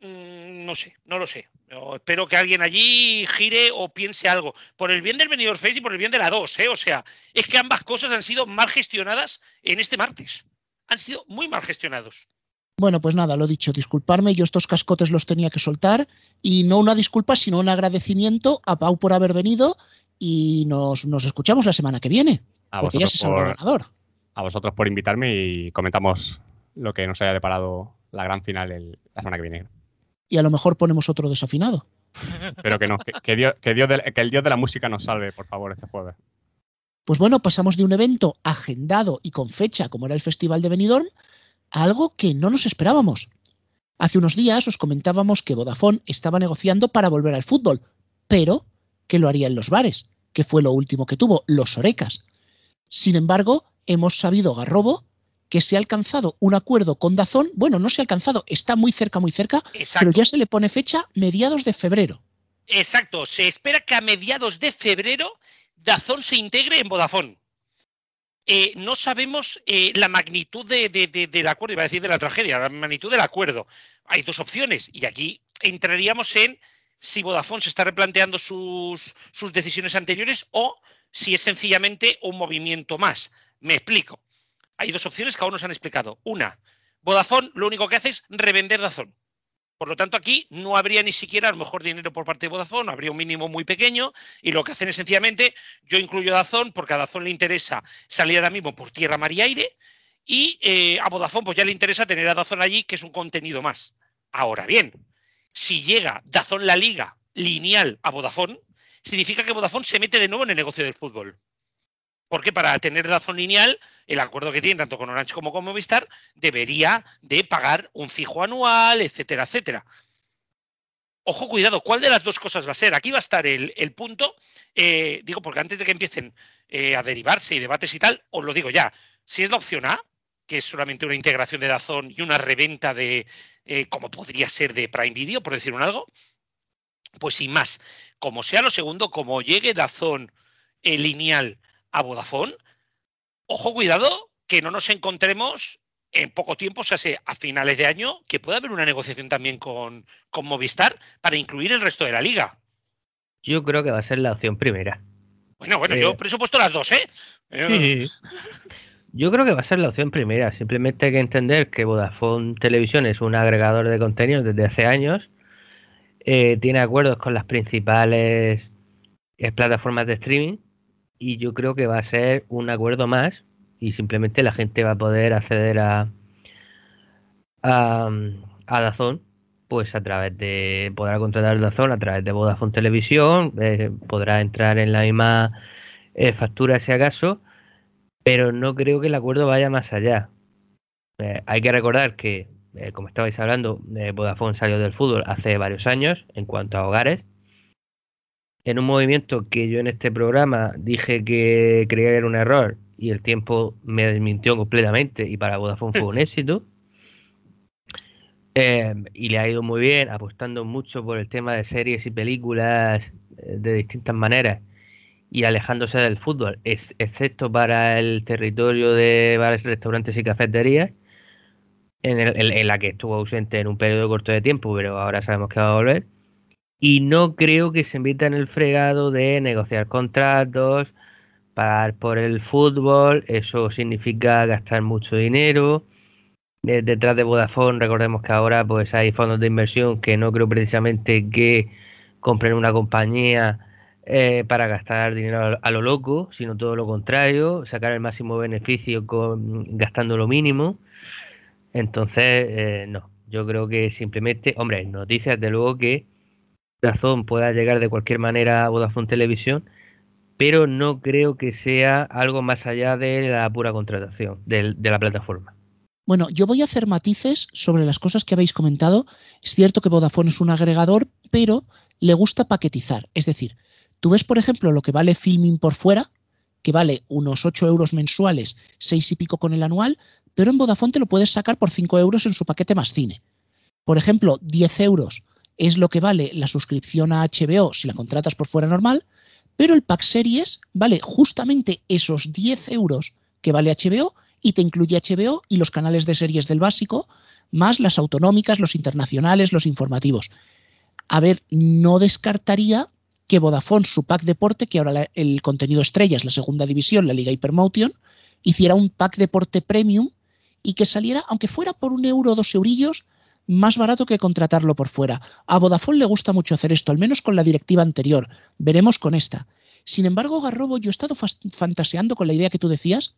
Speaker 7: Mm, no sé, no lo sé. Yo espero que alguien allí gire o piense algo. Por el bien del Benidorm Fest y por el bien de la dos, ¿eh? O sea, es que ambas cosas han sido mal gestionadas en este martes. Han sido muy mal gestionados.
Speaker 2: Bueno, pues nada, lo dicho, disculparme, yo estos cascotes los tenía que soltar y no una disculpa, sino un agradecimiento a Pau por haber venido y nos, nos escuchamos la semana que viene,
Speaker 8: A
Speaker 2: porque ya
Speaker 8: vosotros,
Speaker 2: se sabrá el
Speaker 8: por,
Speaker 2: ganador.
Speaker 8: a vosotros por invitarme y comentamos lo que nos haya deparado la gran final el- la semana que viene.
Speaker 2: Y a lo mejor ponemos otro desafinado.
Speaker 8: Pero que no, que, que Dios, que, Dios de- que el Dios de la música nos salve, por favor, este jueves.
Speaker 2: Pues bueno, pasamos de un evento agendado y con fecha, como era el Festival de Benidorm, a algo que no nos esperábamos. Hace unos días os comentábamos que Vodafone estaba negociando para volver al fútbol, pero que lo haría en los bares, que fue lo último que tuvo, los Orecas. Sin embargo, hemos sabido, Garrobo, que se ha alcanzado un acuerdo con DAZN. Bueno, no se ha alcanzado, está muy cerca, muy cerca,
Speaker 7: Exacto.
Speaker 2: pero ya se le pone fecha mediados de febrero.
Speaker 7: Exacto, se espera que a mediados de febrero DAZN se integre en Vodafone. Eh, no sabemos eh, la magnitud de, de, de, del acuerdo, iba a decir de la tragedia, la magnitud del acuerdo. Hay dos opciones y aquí entraríamos en si Vodafone se está replanteando sus, sus decisiones anteriores o si es sencillamente un movimiento más. Me explico. Hay dos opciones que aún nos han explicado. Una, Vodafone lo único que hace es revender DAZN. Por lo tanto, aquí no habría ni siquiera a lo mejor dinero por parte de Vodafone, habría un mínimo muy pequeño y lo que hacen es sencillamente, yo incluyo DAZN porque a DAZN le interesa salir ahora mismo por tierra, mar y aire y eh, a Vodafone pues ya le interesa tener a DAZN allí, que es un contenido más. Ahora bien, si llega DAZN La Liga lineal a Vodafone, significa que Vodafone se mete de nuevo en el negocio del fútbol. Porque para tener DAZN lineal, el acuerdo que tiene tanto con Orange como con Movistar, debería de pagar un fijo anual, etcétera, etcétera. Ojo, cuidado, ¿cuál de las dos cosas va a ser? Aquí va a estar el, el punto, eh, digo, porque antes de que empiecen eh, a derivarse y debates y tal, os lo digo ya, si es la opción A, que es solamente una integración de DAZN y una reventa de, eh, como podría ser de Prime Video, por decir un algo, pues sin más, como sea lo segundo, como llegue DAZN eh, lineal a Vodafone, ojo, cuidado, que no nos encontremos en poco tiempo, o sea, a finales de año, que pueda haber una negociación también con, con Movistar para incluir el resto de la liga.
Speaker 6: Yo creo que va a ser la opción primera.
Speaker 7: Bueno, bueno,
Speaker 6: Eh,
Speaker 7: yo por eso he puesto las dos, ¿eh?
Speaker 6: Sí, sí. Yo creo que va a ser la opción primera. Simplemente hay que entender que Vodafone Televisión es un agregador de contenidos desde hace años. Eh, tiene acuerdos con las principales eh, plataformas de streaming. Y yo creo que va a ser un acuerdo más y simplemente la gente va a poder acceder a a, a DAZN pues a través de, podrá contratar DAZN a través de Vodafone Televisión, eh, podrá entrar en la misma eh, factura si acaso, pero no creo que el acuerdo vaya más allá. Eh, hay que recordar que, eh, como estabais hablando, eh, Vodafone salió del fútbol hace varios años en cuanto a hogares, en un movimiento que yo en este programa dije que creía que era un error y el tiempo me desmintió completamente y para Vodafone fue un éxito. Eh, y le ha ido muy bien, apostando mucho por el tema de series y películas eh, de distintas maneras y alejándose del fútbol, es, excepto para el territorio de bares, restaurantes y cafeterías, en, el, en, en la que estuvo ausente en un periodo corto de tiempo, pero ahora sabemos que va a volver. Y no creo que se meta en el fregado de negociar contratos, pagar por el fútbol, eso significa gastar mucho dinero. Eh, detrás de Vodafone, recordemos que ahora pues hay fondos de inversión que no creo precisamente que compren una compañía eh, para gastar dinero a, a lo loco, sino todo lo contrario, sacar el máximo beneficio con, gastando lo mínimo. Entonces, eh, no, yo creo que simplemente, hombre, noticias de luego que DAZN pueda llegar de cualquier manera a Vodafone Televisión, pero no creo que sea algo más allá de la pura contratación de, de la plataforma.
Speaker 2: Bueno, yo voy a hacer matices sobre las cosas que habéis comentado. Es cierto que Vodafone es un agregador, pero le gusta paquetizar. Es decir, tú ves, por ejemplo, lo que vale Filmin por fuera, que vale unos ocho euros mensuales, seis y pico con el anual, pero en Vodafone te lo puedes sacar por cinco euros en su paquete más cine. Por ejemplo, diez euros es lo que vale la suscripción a H B O si la contratas por fuera normal, pero el pack series vale justamente esos diez euros que vale H B O y te incluye H B O y los canales de series del básico, más las autonómicas, los internacionales, los informativos. A ver, no descartaría que Vodafone, su pack deporte, que ahora la, el contenido estrella es la segunda división, la Liga Hypermotion, hiciera un pack deporte premium y que saliera, aunque fuera por un euro o dos eurillos, más barato que contratarlo por fuera. A Vodafone le gusta mucho hacer esto, al menos con la directiva anterior. Veremos con esta. Sin embargo, Garrobo, yo he estado fantaseando con la idea que tú decías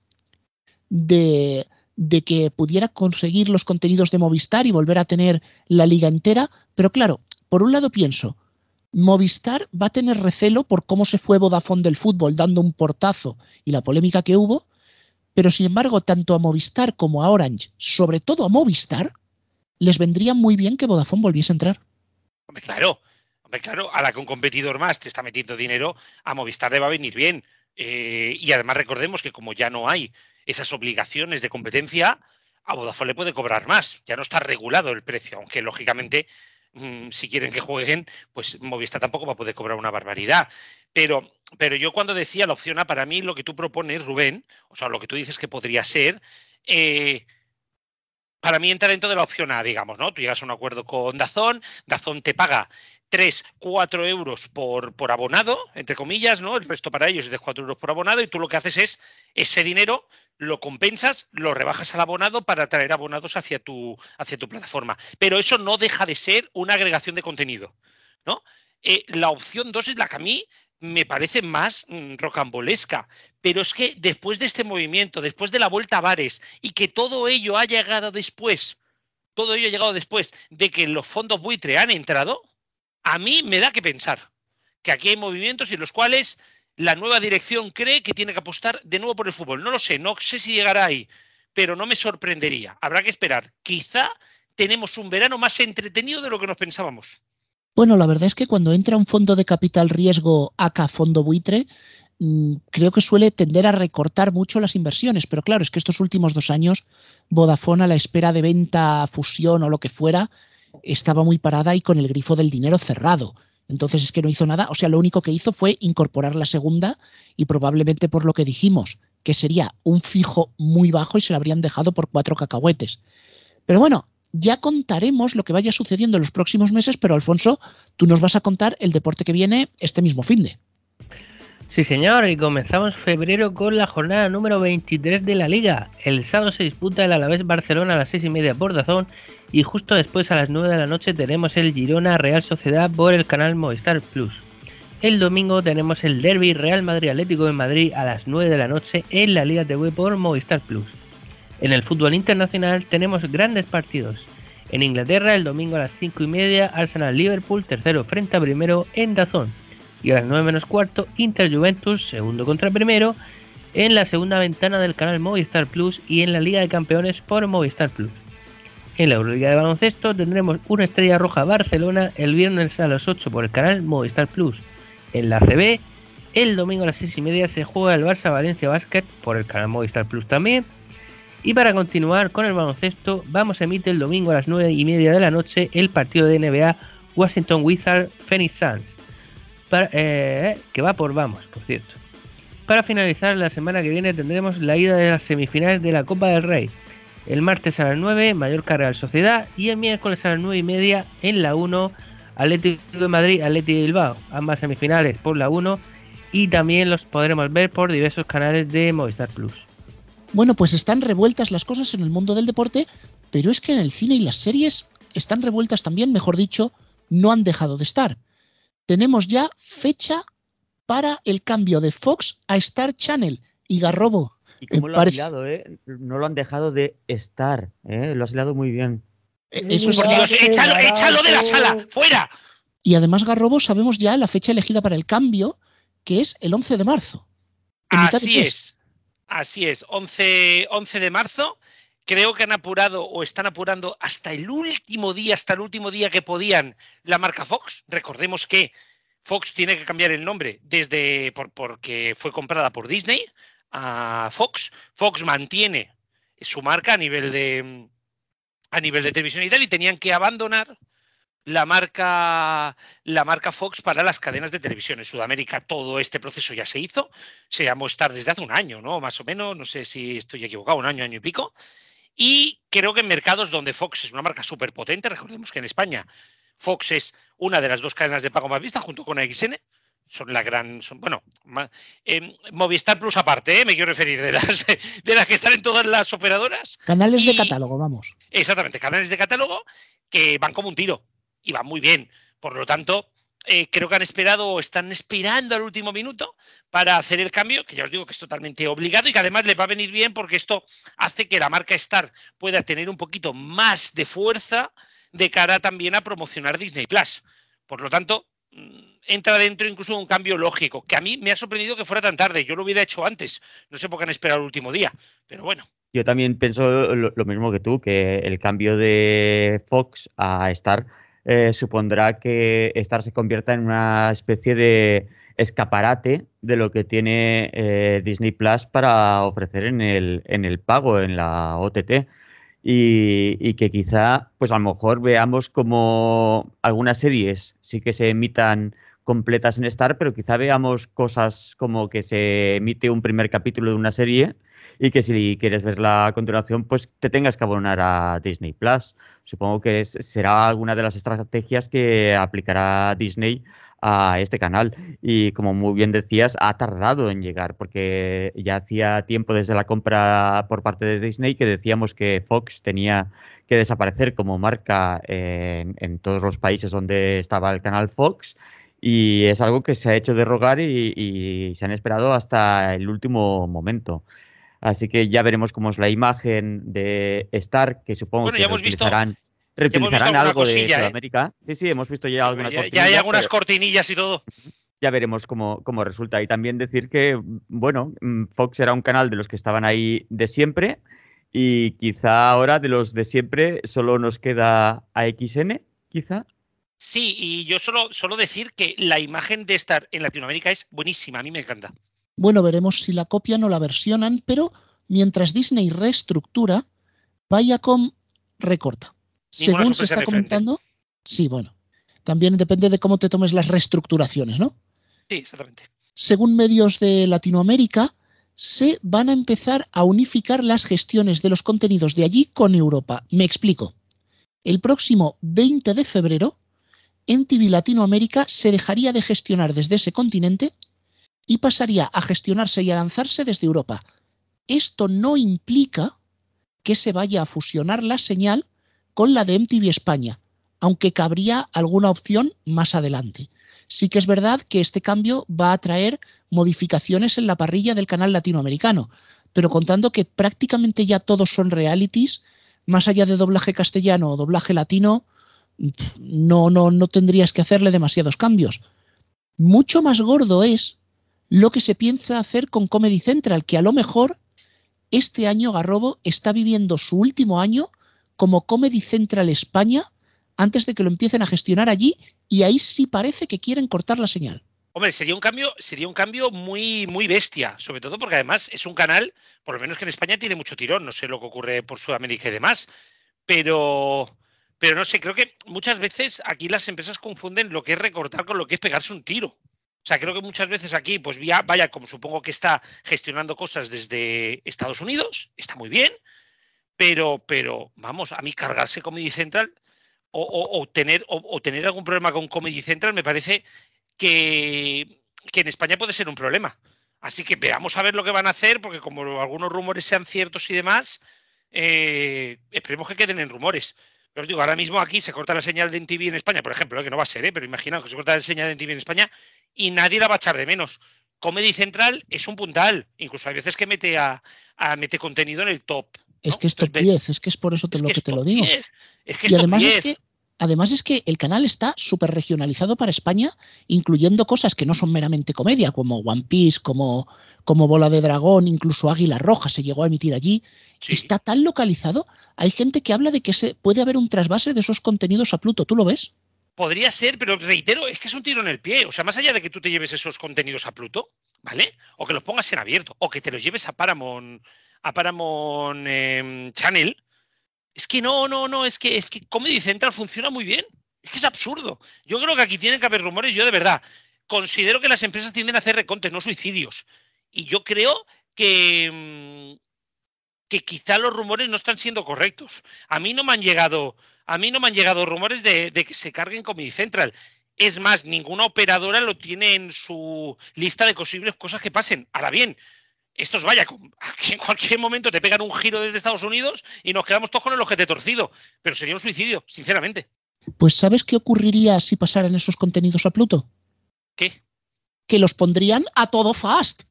Speaker 2: de, de que pudiera conseguir los contenidos de Movistar y volver a tener la liga entera. Pero claro, por un lado pienso, Movistar va a tener recelo por cómo se fue Vodafone del fútbol dando un portazo y la polémica que hubo, pero sin embargo, tanto a Movistar como a Orange, sobre todo a Movistar, les vendría muy bien que Vodafone volviese a entrar.
Speaker 7: Hombre, claro, hombre, claro, a la que un competidor más te está metiendo dinero, a Movistar le va a venir bien. Eh, y además recordemos que como ya no hay esas obligaciones de competencia, a Vodafone le puede cobrar más. Ya no está regulado el precio, aunque lógicamente mmm, si quieren que jueguen, pues Movistar tampoco va a poder cobrar una barbaridad. Pero, pero yo cuando decía la opción A, para mí lo que tú propones, Rubén, o sea, lo que tú dices que podría ser, eh, para mí entra dentro de la opción A, digamos, ¿no? Tú llegas a un acuerdo con DAZN, DAZN te paga tres, cuatro euros por, por abonado, entre comillas, ¿no? El resto para ellos es de cuatro euros por abonado y tú lo que haces es ese dinero lo compensas, lo rebajas al abonado para atraer abonados hacia tu, hacia tu plataforma. Pero eso no deja de ser una agregación de contenido, ¿no? Eh, la opción dos es la que a mí me parece más mmm, rocambolesca, pero es que después de este movimiento, después de la vuelta a bares y que todo ello ha llegado después, todo ello ha llegado después de que los fondos buitre han entrado, a mí me da que pensar que aquí hay movimientos en los cuales la nueva dirección cree que tiene que apostar de nuevo por el fútbol. No lo sé, no sé si llegará ahí, pero no me sorprendería. Habrá que esperar. Quizá tenemos un verano más entretenido de lo que nos pensábamos.
Speaker 2: Bueno, la verdad es que cuando entra un fondo de capital riesgo, aka fondo buitre, mmm, creo que suele tender a recortar mucho las inversiones. Pero claro, es que estos últimos dos años, Vodafone a la espera de venta, fusión o lo que fuera, estaba muy parada y con el grifo del dinero cerrado. Entonces es que no hizo nada. O sea, lo único que hizo fue incorporar la segunda y probablemente por lo que dijimos, que sería un fijo muy bajo y se lo habrían dejado por cuatro cacahuetes. Pero bueno, ya contaremos lo que vaya sucediendo en los próximos meses, pero Alfonso, tú nos vas a contar el deporte que viene este mismo finde.
Speaker 6: Sí, señor, y comenzamos febrero con la jornada número veintitrés de la Liga. El sábado se disputa el Alavés Barcelona a las seis y media por DAZN y justo después a las nueve de la noche tenemos el Girona Real Sociedad por el canal Movistar Plus. El domingo tenemos el Derby Real Madrid Atlético de Madrid a las nueve de la noche en la Liga T V por Movistar Plus. En el fútbol internacional tenemos grandes partidos. En Inglaterra el domingo a las cinco y media Arsenal-Liverpool, tercero frente a primero en DAZN. Y a las nueve menos cuarto Inter-Juventus, segundo contra primero, en la segunda ventana del canal Movistar Plus y en la Liga de Campeones por Movistar Plus. En la Euroliga de baloncesto tendremos una Estrella Roja Barcelona el viernes a las ocho por el canal Movistar Plus. En la A C B, el domingo a las seis y media se juega el Barça Valencia Basket por el canal Movistar Plus también. Y para continuar con el baloncesto, vamos a emitir el domingo a las nueve y media de la noche el partido de N B A Washington Wizards Phoenix Suns, para, eh, que va por vamos, por cierto. Para finalizar, la semana que viene tendremos la ida de las semifinales de la Copa del Rey. El martes a las nueve, Mallorca Real Sociedad, y el miércoles a las nueve y media en la uno, Atlético de Madrid, Atlético de Bilbao, ambas semifinales por la uno, y también los podremos ver por diversos canales de Movistar Plus.
Speaker 2: Bueno, pues están revueltas las cosas en el mundo del deporte, pero es que en el cine y las series están revueltas también, mejor dicho, no han dejado de estar. Tenemos ya fecha para el cambio de Fox a Star Channel. Y Garrobo.
Speaker 4: ¿Y cómo lo parece... han hilado, eh? No lo han dejado de estar, ¿eh? Lo has hilado muy bien.
Speaker 2: Eso es...
Speaker 7: Por Dios, échalo, échalo de la sala, fuera.
Speaker 2: Y además, Garrobo, sabemos ya la fecha elegida para el cambio, que es el once de marzo.
Speaker 7: Así es. Así es, once, once de marzo. Creo que han apurado o están apurando hasta el último día, hasta el último día que podían la marca Fox. Recordemos que Fox tiene que cambiar el nombre desde por, porque fue comprada por Disney a Fox. Fox mantiene su marca a nivel de a nivel de televisión y tal, y tenían que abandonar la marca, la marca Fox para las cadenas de televisión. En Sudamérica todo este proceso ya se hizo. Se llamó Star desde hace un año, ¿no? Más o menos, no sé si estoy equivocado, un año, año y pico. Y creo que en mercados donde Fox es una marca súper potente, recordemos que en España Fox es una de las dos cadenas de pago más vistas junto con A X N. Son la gran, son, bueno, eh, Movistar Plus aparte, ¿eh? Me quiero referir de las, de las que están en todas las operadoras.
Speaker 2: Canales
Speaker 7: y,
Speaker 2: de catálogo, vamos.
Speaker 7: Exactamente, canales de catálogo que van como un tiro y van muy bien. Por lo tanto, eh, creo que han esperado o están esperando al último minuto para hacer el cambio, que ya os digo que es totalmente obligado y que además les va a venir bien porque esto hace que la marca Star pueda tener un poquito más de fuerza de cara también a promocionar Disney Plus. Por lo tanto, entra dentro incluso de un cambio lógico, que a mí me ha sorprendido que fuera tan tarde. Yo lo hubiera hecho antes. No sé por qué han esperado el último día, pero bueno.
Speaker 4: Yo también pienso lo, lo mismo que tú, que el cambio de Fox a Star eh, supondrá que Star se convierta en una especie de escaparate de lo que tiene eh, Disney Plus para ofrecer en el, en el pago, en la O T T. Y, y que quizá, pues a lo mejor veamos como algunas series sí que se emitan completas en Star, pero quizá veamos cosas como que se emite un primer capítulo de una serie y que si quieres ver la continuación, pues te tengas que abonar a Disney Plus. Supongo que es, será alguna de las estrategias que aplicará Disney a este canal. Y como muy bien decías, ha tardado en llegar, porque ya hacía tiempo desde la compra por parte de Disney que decíamos que Fox tenía que desaparecer como marca en, en todos los países donde estaba el canal Fox. Y es algo que se ha hecho de rogar y, y se han esperado hasta el último momento. Así que ya veremos cómo es la imagen de Star, que supongo
Speaker 7: bueno,
Speaker 4: que
Speaker 7: ya hemos visto,
Speaker 4: reutilizarán, reutilizarán
Speaker 7: ya
Speaker 4: algo
Speaker 7: cosilla,
Speaker 4: de Sudamérica. ¿eh? Sí, sí, hemos visto ya
Speaker 7: sí,
Speaker 4: alguna
Speaker 7: ya,
Speaker 4: cortinilla.
Speaker 7: Ya hay algunas
Speaker 4: pero
Speaker 7: cortinillas y todo.
Speaker 4: Ya veremos cómo, cómo resulta. Y también decir que, bueno, Fox era un canal de los que estaban ahí de siempre y quizá ahora de los de siempre solo nos queda A X N, quizá.
Speaker 7: Sí, y yo solo, solo decir que la imagen de Star en Latinoamérica es buenísima, a mí me encanta.
Speaker 2: Bueno, veremos si la copian o la versionan, pero mientras Disney reestructura, Viacom recorta.
Speaker 7: Ninguna
Speaker 2: Según se
Speaker 7: sorpresa
Speaker 2: está
Speaker 7: de frente.
Speaker 2: comentando, sí, bueno, también depende de cómo te tomes las reestructuraciones, ¿no?
Speaker 7: Sí, exactamente.
Speaker 2: Según medios de Latinoamérica, se van a empezar a unificar las gestiones de los contenidos de allí con Europa. Me explico. El próximo veinte de febrero, M T V Latinoamérica se dejaría de gestionar desde ese continente y pasaría a gestionarse y a lanzarse desde Europa. Esto no implica que se vaya a fusionar la señal con la de M T V España, aunque cabría alguna opción más adelante. Sí que es verdad que este cambio va a traer modificaciones en la parrilla del canal latinoamericano, pero contando que prácticamente ya todos son realities, más allá de doblaje castellano o doblaje latino, no, no, no tendrías que hacerle demasiados cambios. Mucho más gordo es lo que se piensa hacer con Comedy Central, que a lo mejor este año Garrobo está viviendo su último año como Comedy Central España antes de que lo empiecen a gestionar allí, y ahí sí parece que quieren cortar la señal.
Speaker 7: Hombre, sería un cambio, sería un cambio muy, muy bestia, sobre todo porque además es un canal, por lo menos que en España tiene mucho tirón, no sé lo que ocurre por Sudamérica y demás, pero, pero no sé, creo que muchas veces aquí las empresas confunden lo que es recortar con lo que es pegarse un tiro. O sea, creo que muchas veces aquí, pues vaya, vaya como supongo que está gestionando cosas desde Estados Unidos, está muy bien, pero, pero vamos, a mí cargarse Comedy Central o, o, o, tener, o, o tener algún problema con Comedy Central me parece que, que en España puede ser un problema. Así que veamos a ver lo que van a hacer, porque como algunos rumores sean ciertos y demás, eh, esperemos que queden en rumores. Pero os digo, ahora mismo aquí se corta la señal de M T V en España, por ejemplo, ¿eh? Que no va a ser, ¿eh? Pero imaginaos que se corta la señal de M T V en España y nadie la va a echar de menos. Comedy Central es un puntal, incluso hay veces que mete, a, a mete contenido en el top, ¿no?
Speaker 2: Es que es top
Speaker 7: Entonces,
Speaker 2: diez, es que es por eso te
Speaker 7: es
Speaker 2: lo
Speaker 7: que,
Speaker 2: que
Speaker 7: es
Speaker 2: te lo
Speaker 7: top
Speaker 2: digo.
Speaker 7: diez, es que
Speaker 2: Y
Speaker 7: es top
Speaker 2: además
Speaker 7: diez.
Speaker 2: es que Además es que el canal está súper regionalizado para España, incluyendo cosas que no son meramente comedia, como One Piece, como, como Bola de Dragón, incluso Águila Roja se llegó a emitir allí.
Speaker 7: Sí.
Speaker 2: Está tan localizado, hay gente que habla de que se puede haber un trasvase de esos contenidos a Pluto. ¿Tú lo ves?
Speaker 7: Podría ser, pero reitero, es que es un tiro en el pie. O sea, más allá de que tú te lleves esos contenidos a Pluto, ¿vale? O que los pongas en abierto, o que te los lleves a Paramount, a Paramount eh, Channel. Es que no, no, no, es que, es que Comedy Central funciona muy bien. Es que es absurdo. Yo creo que aquí tienen que haber rumores. Yo de verdad considero que las empresas tienden a hacer recontes, no suicidios. Y yo creo que, que quizá los rumores no están siendo correctos. A mí no me han llegado, a mí no me han llegado rumores de, de que se carguen Comedy Central. Es más, ninguna operadora lo tiene en su lista de posibles cosas que pasen. Ahora bien, estos vaya, en cualquier momento te pegan un giro desde Estados Unidos y nos quedamos todos con el ojete torcido. Pero sería un suicidio, sinceramente.
Speaker 2: Pues ¿sabes qué ocurriría si pasaran esos contenidos a Pluto?
Speaker 7: ¿Qué?
Speaker 2: Que los pondrían a todo fast.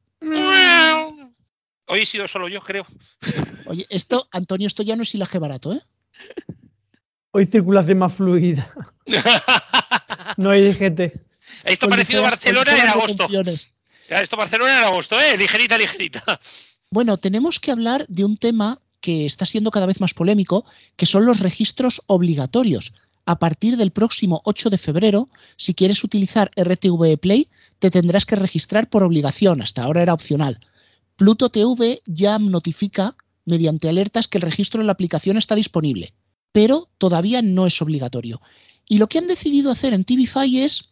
Speaker 7: Hoy he sido solo yo, creo.
Speaker 2: Oye, esto, Antonio, esto ya no es hilaje barato, ¿eh?
Speaker 5: Hoy circulación más fluida. No hay D G T.
Speaker 7: Esto ha parecido Barcelona en agosto. Esto Barcelona en agosto, ¿eh? Ligerita, ligerita.
Speaker 2: Bueno, tenemos que hablar de un tema que está siendo cada vez más polémico, que son los registros obligatorios. a partir del próximo ocho de febrero, si quieres utilizar R T V E Play, te tendrás que registrar por obligación. Hasta ahora era opcional. Pluto T V ya notifica mediante alertas que el registro en la aplicación está disponible, pero todavía no es obligatorio. Y lo que han decidido hacer en Tvfy es,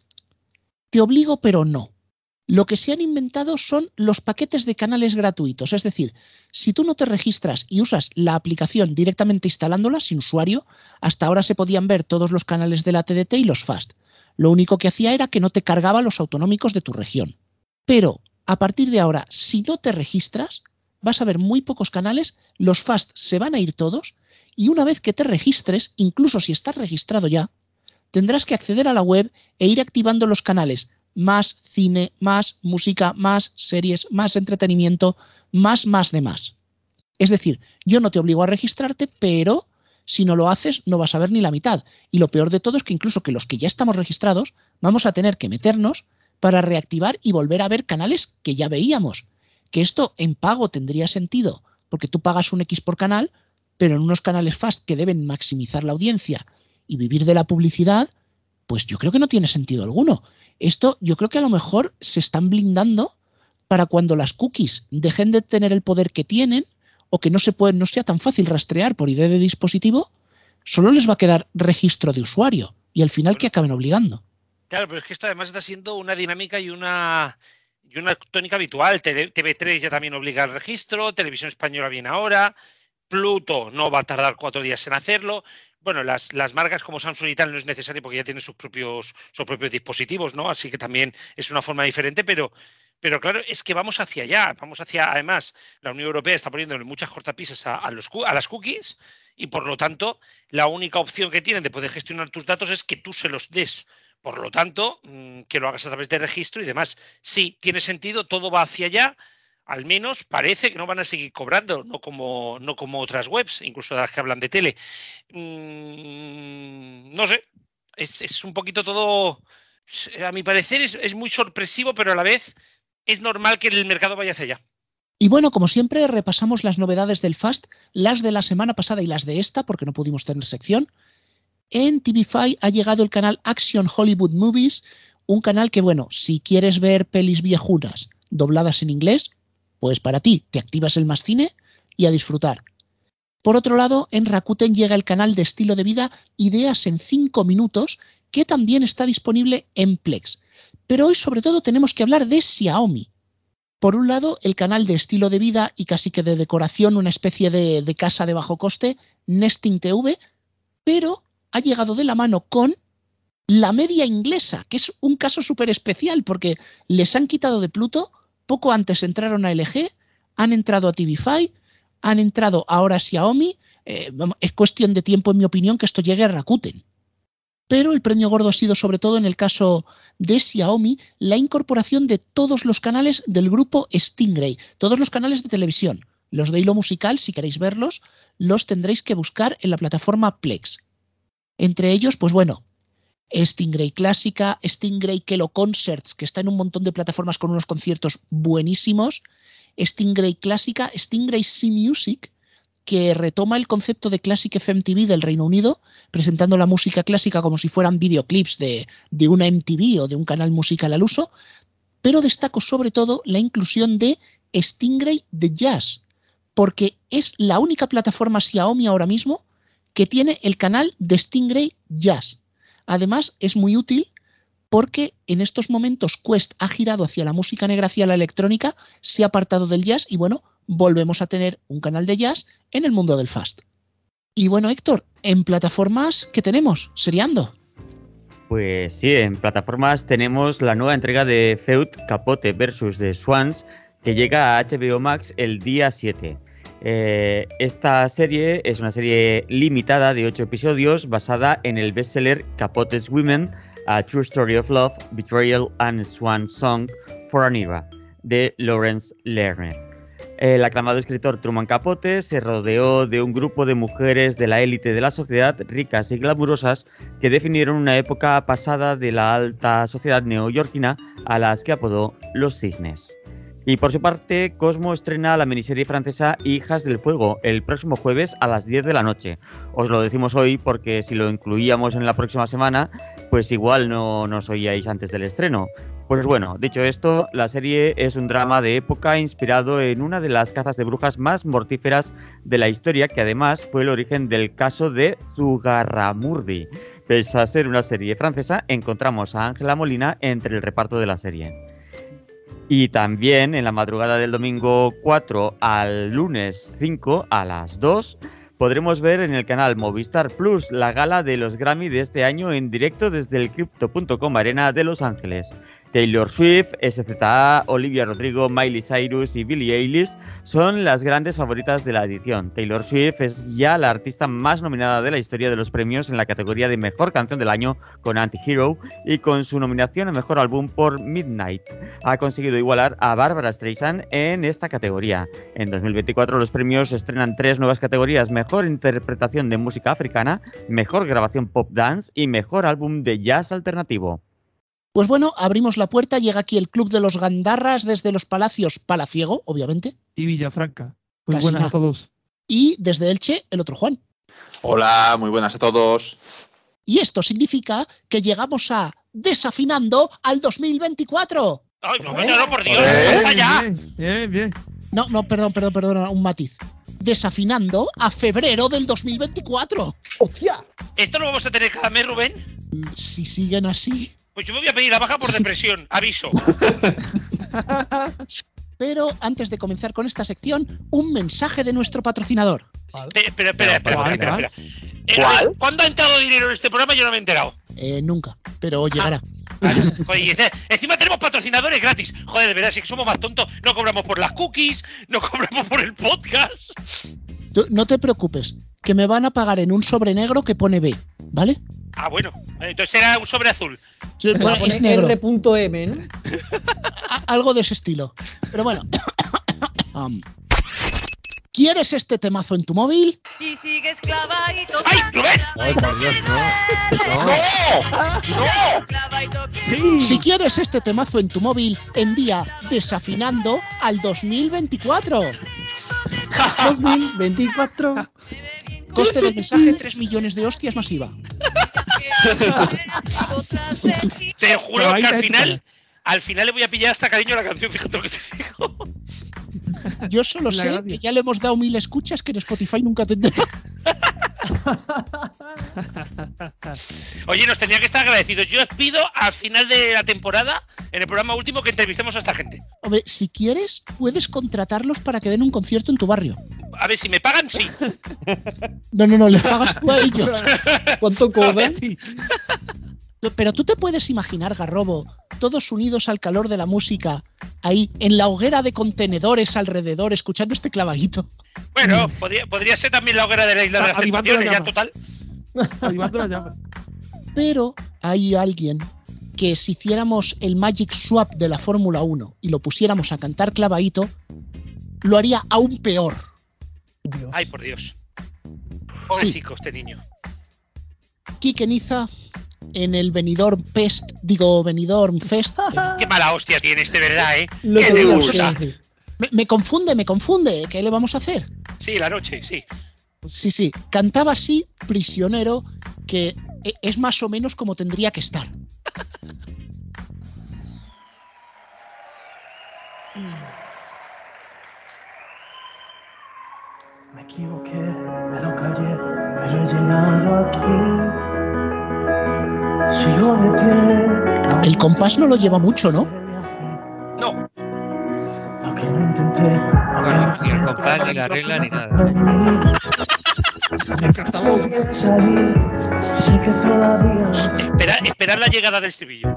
Speaker 2: te obligo pero no. Lo que se han inventado son los paquetes de canales gratuitos, es decir, si tú no te registras y usas la aplicación directamente instalándola sin usuario, hasta ahora se podían ver todos los canales de la T D T y los Fast. Lo único que hacía era que no te cargaba los autonómicos de tu región. Pero a partir de ahora, si no te registras, vas a ver muy pocos canales, los Fast se van a ir todos y una vez que te registres, incluso si estás registrado ya, tendrás que acceder a la web e ir activando los canales más cine, más música, más series, más entretenimiento, más, más de más. Es decir, yo no te obligo a registrarte, pero si no lo haces no vas a ver ni la mitad. Y lo peor de todo es que incluso que los que ya estamos registrados vamos a tener que meternos para reactivar y volver a ver canales que ya veíamos. Que esto en pago tendría sentido, porque tú pagas un X por canal, pero en unos canales Fast que deben maximizar la audiencia y vivir de la publicidad, pues yo creo que no tiene sentido alguno. Esto yo creo que a lo mejor se están blindando para cuando las cookies dejen de tener el poder que tienen o que no se puede, no sea tan fácil rastrear por I D de dispositivo, solo les va a quedar registro de usuario y al final que acaben obligando.
Speaker 7: Claro, pero es que esto además está siendo una dinámica y una, y una tónica habitual. T V tres ya también obliga al registro, Televisión Española viene ahora, Pluto no va a tardar cuatro días en hacerlo. Bueno, las, las marcas como Samsung y tal no es necesario porque ya tienen sus propios, sus propios dispositivos, ¿no? Así que también es una forma diferente, pero, pero claro, es que vamos hacia allá, vamos hacia, además, la Unión Europea está poniéndole muchas cortapisas a, a, los, a las cookies y por lo tanto la única opción que tienen de poder gestionar tus datos es que tú se los des. Por lo tanto, que lo hagas a través de registro y demás. Sí, tiene sentido, todo va hacia allá. Al menos parece que no van a seguir cobrando, no como, no como otras webs, incluso las que hablan de tele. Mm, no sé, es, es un poquito todo, a mi parecer es, es muy sorpresivo, pero a la vez es normal que el mercado vaya hacia allá.
Speaker 2: Y bueno, como siempre, repasamos las novedades del Fast, las de la semana pasada y las de esta, porque no pudimos tener sección. En Tvfy ha llegado el canal Action Hollywood Movies, un canal que, bueno, si quieres ver pelis viejunas dobladas en inglés, pues para ti, te activas el Más Cine y a disfrutar. Por otro lado, en Rakuten llega el canal de estilo de vida Ideas en cinco minutos, que también está disponible en Plex. Pero hoy sobre todo tenemos que hablar de Xiaomi. Por un lado, el canal de estilo de vida y casi que de decoración, una especie de, de casa de bajo coste, Nesting T V, pero ha llegado de la mano con la media inglesa, que es un caso súper especial porque les han quitado de Pluto. Poco antes entraron a L G, han entrado a Tvfy, han entrado ahora a Xiaomi. Eh, es cuestión de tiempo, en mi opinión, que esto llegue a Rakuten. Pero el premio gordo ha sido, sobre todo en el caso de Xiaomi, la incorporación de todos los canales del grupo Stingray, todos los canales de televisión. Los de hilo musical, si queréis verlos, los tendréis que buscar en la plataforma Plex. Entre ellos, pues bueno, Stingray Clásica, Stingray Kelo Concerts, que está en un montón de plataformas con unos conciertos buenísimos, Stingray Clásica, Stingray C Music, que retoma el concepto de Classic F M T V del Reino Unido, presentando la música clásica como si fueran videoclips de, de una M T V o de un canal musical al uso, pero destaco sobre todo la inclusión de Stingray de Jazz, porque es la única plataforma Xiaomi ahora mismo que tiene el canal de Stingray Jazz. Además, es muy útil porque en estos momentos Quest ha girado hacia la música negra, hacia la electrónica, se ha apartado del jazz y bueno, volvemos a tener un canal de jazz en el mundo del Fast. Y bueno, Héctor, en plataformas, ¿qué tenemos? Seriando.
Speaker 4: Pues sí, en plataformas tenemos la nueva entrega de Feud Capote versus The Swans, que llega a H B O Max el día siete. Eh, esta serie es una serie limitada de ocho episodios basada en el bestseller Capote's Women, A True Story of Love, Betrayal and Swan Song for an Era, de Lawrence Lerner. El aclamado escritor Truman Capote se rodeó de un grupo de mujeres de la élite de la sociedad, ricas y glamurosas, que definieron una época pasada de la alta sociedad neoyorquina a las que apodó los cisnes. Y por su parte, Cosmo estrena la miniserie francesa Hijas del Fuego el próximo jueves a las diez de la noche. Os lo decimos hoy porque si lo incluíamos en la próxima semana, pues igual no nos oíais antes del estreno. Pues bueno, dicho esto, la serie es un drama de época inspirado en una de las cazas de brujas más mortíferas de la historia, que además fue el origen del caso de Zugarramurdi. Pese a ser una serie francesa, encontramos a Ángela Molina entre el reparto de la serie. Y también en la madrugada del domingo cuatro al lunes cinco a las dos podremos ver en el canal Movistar Plus la gala de los Grammy de este año en directo desde el Crypto punto com Arena de Los Ángeles. Taylor Swift, S Z A, Olivia Rodrigo, Miley Cyrus y Billie Eilish son las grandes favoritas de la edición. Taylor Swift es ya la artista más nominada de la historia de los premios en la categoría de Mejor Canción del Año con Anti-Hero y con su nominación a Mejor Álbum por Midnight. Ha conseguido igualar a Barbara Streisand en esta categoría. En dos mil veinticuatro los premios estrenan tres nuevas categorías: Mejor Interpretación de Música Africana, Mejor Grabación Pop Dance y Mejor Álbum de Jazz Alternativo.
Speaker 2: Pues bueno, abrimos la puerta, llega aquí el Club de los Gandarras desde los Palacios Palaciego, obviamente.
Speaker 9: Y Villafranca. Muy
Speaker 2: Casi
Speaker 9: buenas
Speaker 2: nada.
Speaker 9: a todos.
Speaker 2: Y desde Elche, el otro Juan.
Speaker 10: Hola, muy buenas a todos.
Speaker 2: Y esto significa que llegamos a Desafinando al dos mil veinticuatro.
Speaker 7: Ay, no, no, no, por Dios,
Speaker 10: Eh,
Speaker 7: basta ya.
Speaker 9: Bien, bien, bien.
Speaker 2: No, no, perdón, perdón, perdón, un matiz. Desafinando a febrero del dos mil veinticuatro.
Speaker 5: ¡Hostia!
Speaker 7: ¿Esto lo vamos a tener cada mes, Rubén?
Speaker 2: Mm, Si siguen así.
Speaker 7: Pues yo me voy a pedir la baja por depresión, aviso.
Speaker 2: Pero antes de comenzar con esta sección, un mensaje de nuestro patrocinador.
Speaker 7: Espera, espera, espera, espera,
Speaker 9: ¿Cuál,
Speaker 7: espera,
Speaker 9: cuál?
Speaker 7: espera. Eh,
Speaker 10: ¿Cuál?
Speaker 7: a ver, ¿cuándo ha entrado dinero en este programa? Yo no me he enterado.
Speaker 2: Eh, nunca, pero llegará.
Speaker 7: Joder, y este- encima tenemos patrocinadores gratis. Joder, de verdad, si que somos más tontos, no cobramos por las cookies, no cobramos por el podcast.
Speaker 2: Tú no te preocupes, que me van a pagar en un sobre negro que pone B, ¿vale?
Speaker 7: Ah, bueno, entonces era un sobre azul.
Speaker 2: Sí, bueno,
Speaker 5: Pone
Speaker 2: es negro.
Speaker 5: R.M, ¿no?
Speaker 2: A- algo de ese estilo. Pero bueno. Um, ¿Quieres este temazo en tu móvil?
Speaker 11: Y sigues clavadito.
Speaker 7: ¡Ay, Rubén!
Speaker 6: Ay, por Dios, no.
Speaker 10: ¡No!
Speaker 11: Clavadito.
Speaker 9: Sí.
Speaker 2: Si quieres este temazo en tu móvil, envía Desafinando al dos mil veinticuatro.
Speaker 5: dos mil veinticuatro.
Speaker 2: Coste del mensaje tres millones de hostias masiva.
Speaker 7: Te juro
Speaker 9: Pero ahí
Speaker 7: que al
Speaker 9: está
Speaker 7: final,
Speaker 9: épica.
Speaker 7: al final le voy a pillar hasta cariño a la canción, fíjate lo que te digo.
Speaker 2: Yo solo
Speaker 9: La
Speaker 2: sé
Speaker 9: gracia.
Speaker 2: que ya le hemos dado mil escuchas que en Spotify nunca tendrá.
Speaker 7: Oye, nos tendría que estar agradecidos. Yo os pido al final de la temporada, en el programa último, que entrevistemos a esta gente.
Speaker 2: Hombre, si quieres, puedes contratarlos para que den un concierto en tu barrio.
Speaker 7: A ver, si me pagan, sí.
Speaker 2: No, no, no, les pagas tú a ellos.
Speaker 5: ¿Cuánto cobran?
Speaker 9: Sí.
Speaker 2: Pero tú te puedes imaginar, Garrobo, todos unidos al calor de la música, ahí en la hoguera de contenedores alrededor, escuchando este clavadito.
Speaker 7: Bueno, podría, podría ser también la hoguera de la isla de las
Speaker 9: Avivando la
Speaker 7: tentaciones, ya
Speaker 9: llama.
Speaker 7: total.
Speaker 9: Avivando las llamas.
Speaker 2: Pero hay alguien que si hiciéramos el Magic Swap de la Fórmula uno y lo pusiéramos a cantar clavadito, lo haría aún peor.
Speaker 5: Dios.
Speaker 7: Ay, por Dios. Pobrecito este niño.
Speaker 2: Quique Niza, en el Benidorm Fest, digo Benidorm Fest, eh,
Speaker 7: Qué mala hostia tienes, de verdad, ¿eh?
Speaker 5: Lo
Speaker 7: ¿Qué
Speaker 5: que
Speaker 7: te
Speaker 5: digo,
Speaker 7: gusta?
Speaker 5: sí, sí.
Speaker 2: me, me confunde, me confunde, ¿qué le vamos a hacer?
Speaker 7: Sí, la noche, sí.
Speaker 2: Sí, sí, cantaba así, prisionero, que e- es más o menos como tendría que estar.
Speaker 12: Me equivoqué de lo que ayer, pero he llegado aquí. Sigo de pie.
Speaker 2: El compás no lo lleva mucho, ¿no?
Speaker 7: No,
Speaker 12: Aunque no intenté.
Speaker 6: No, ni el compás, ni la regla, ni nada.
Speaker 12: Sé que salir, sé que todavía.
Speaker 7: espera, esperar la llegada del estribillo.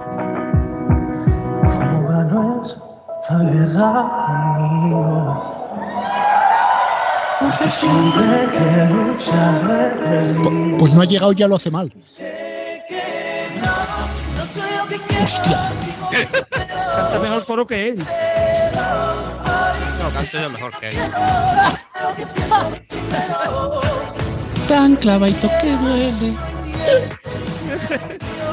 Speaker 12: Como ganó esta guerra conmigo. Porque siempre que luchas he perdido.
Speaker 2: Pues no ha llegado, ya lo hace mal. Hostia.
Speaker 9: Canta mejor coro que él.
Speaker 6: No, canto yo mejor que él.
Speaker 2: Tan clavadito que duele.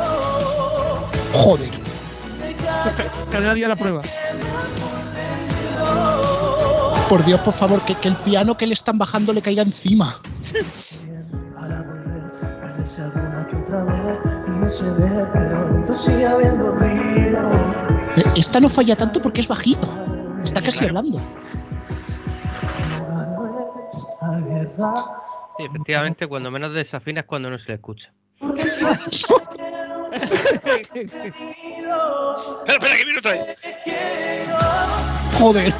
Speaker 2: Joder.
Speaker 9: Cada día la prueba.
Speaker 2: Por Dios, por favor, que, que el piano que le están bajando le caiga encima.
Speaker 12: Para volver, perderse alguna que otra vez y no se ve, pero dentro sigue habiendo ruido.
Speaker 2: Eh, Esta no falla tanto porque es bajito. Está casi hablando.
Speaker 12: Esta guerra.
Speaker 6: Sí, efectivamente, cuando menos desafina es cuando no se le escucha.
Speaker 7: Espera, espera, que viene otra vez.
Speaker 2: Joder.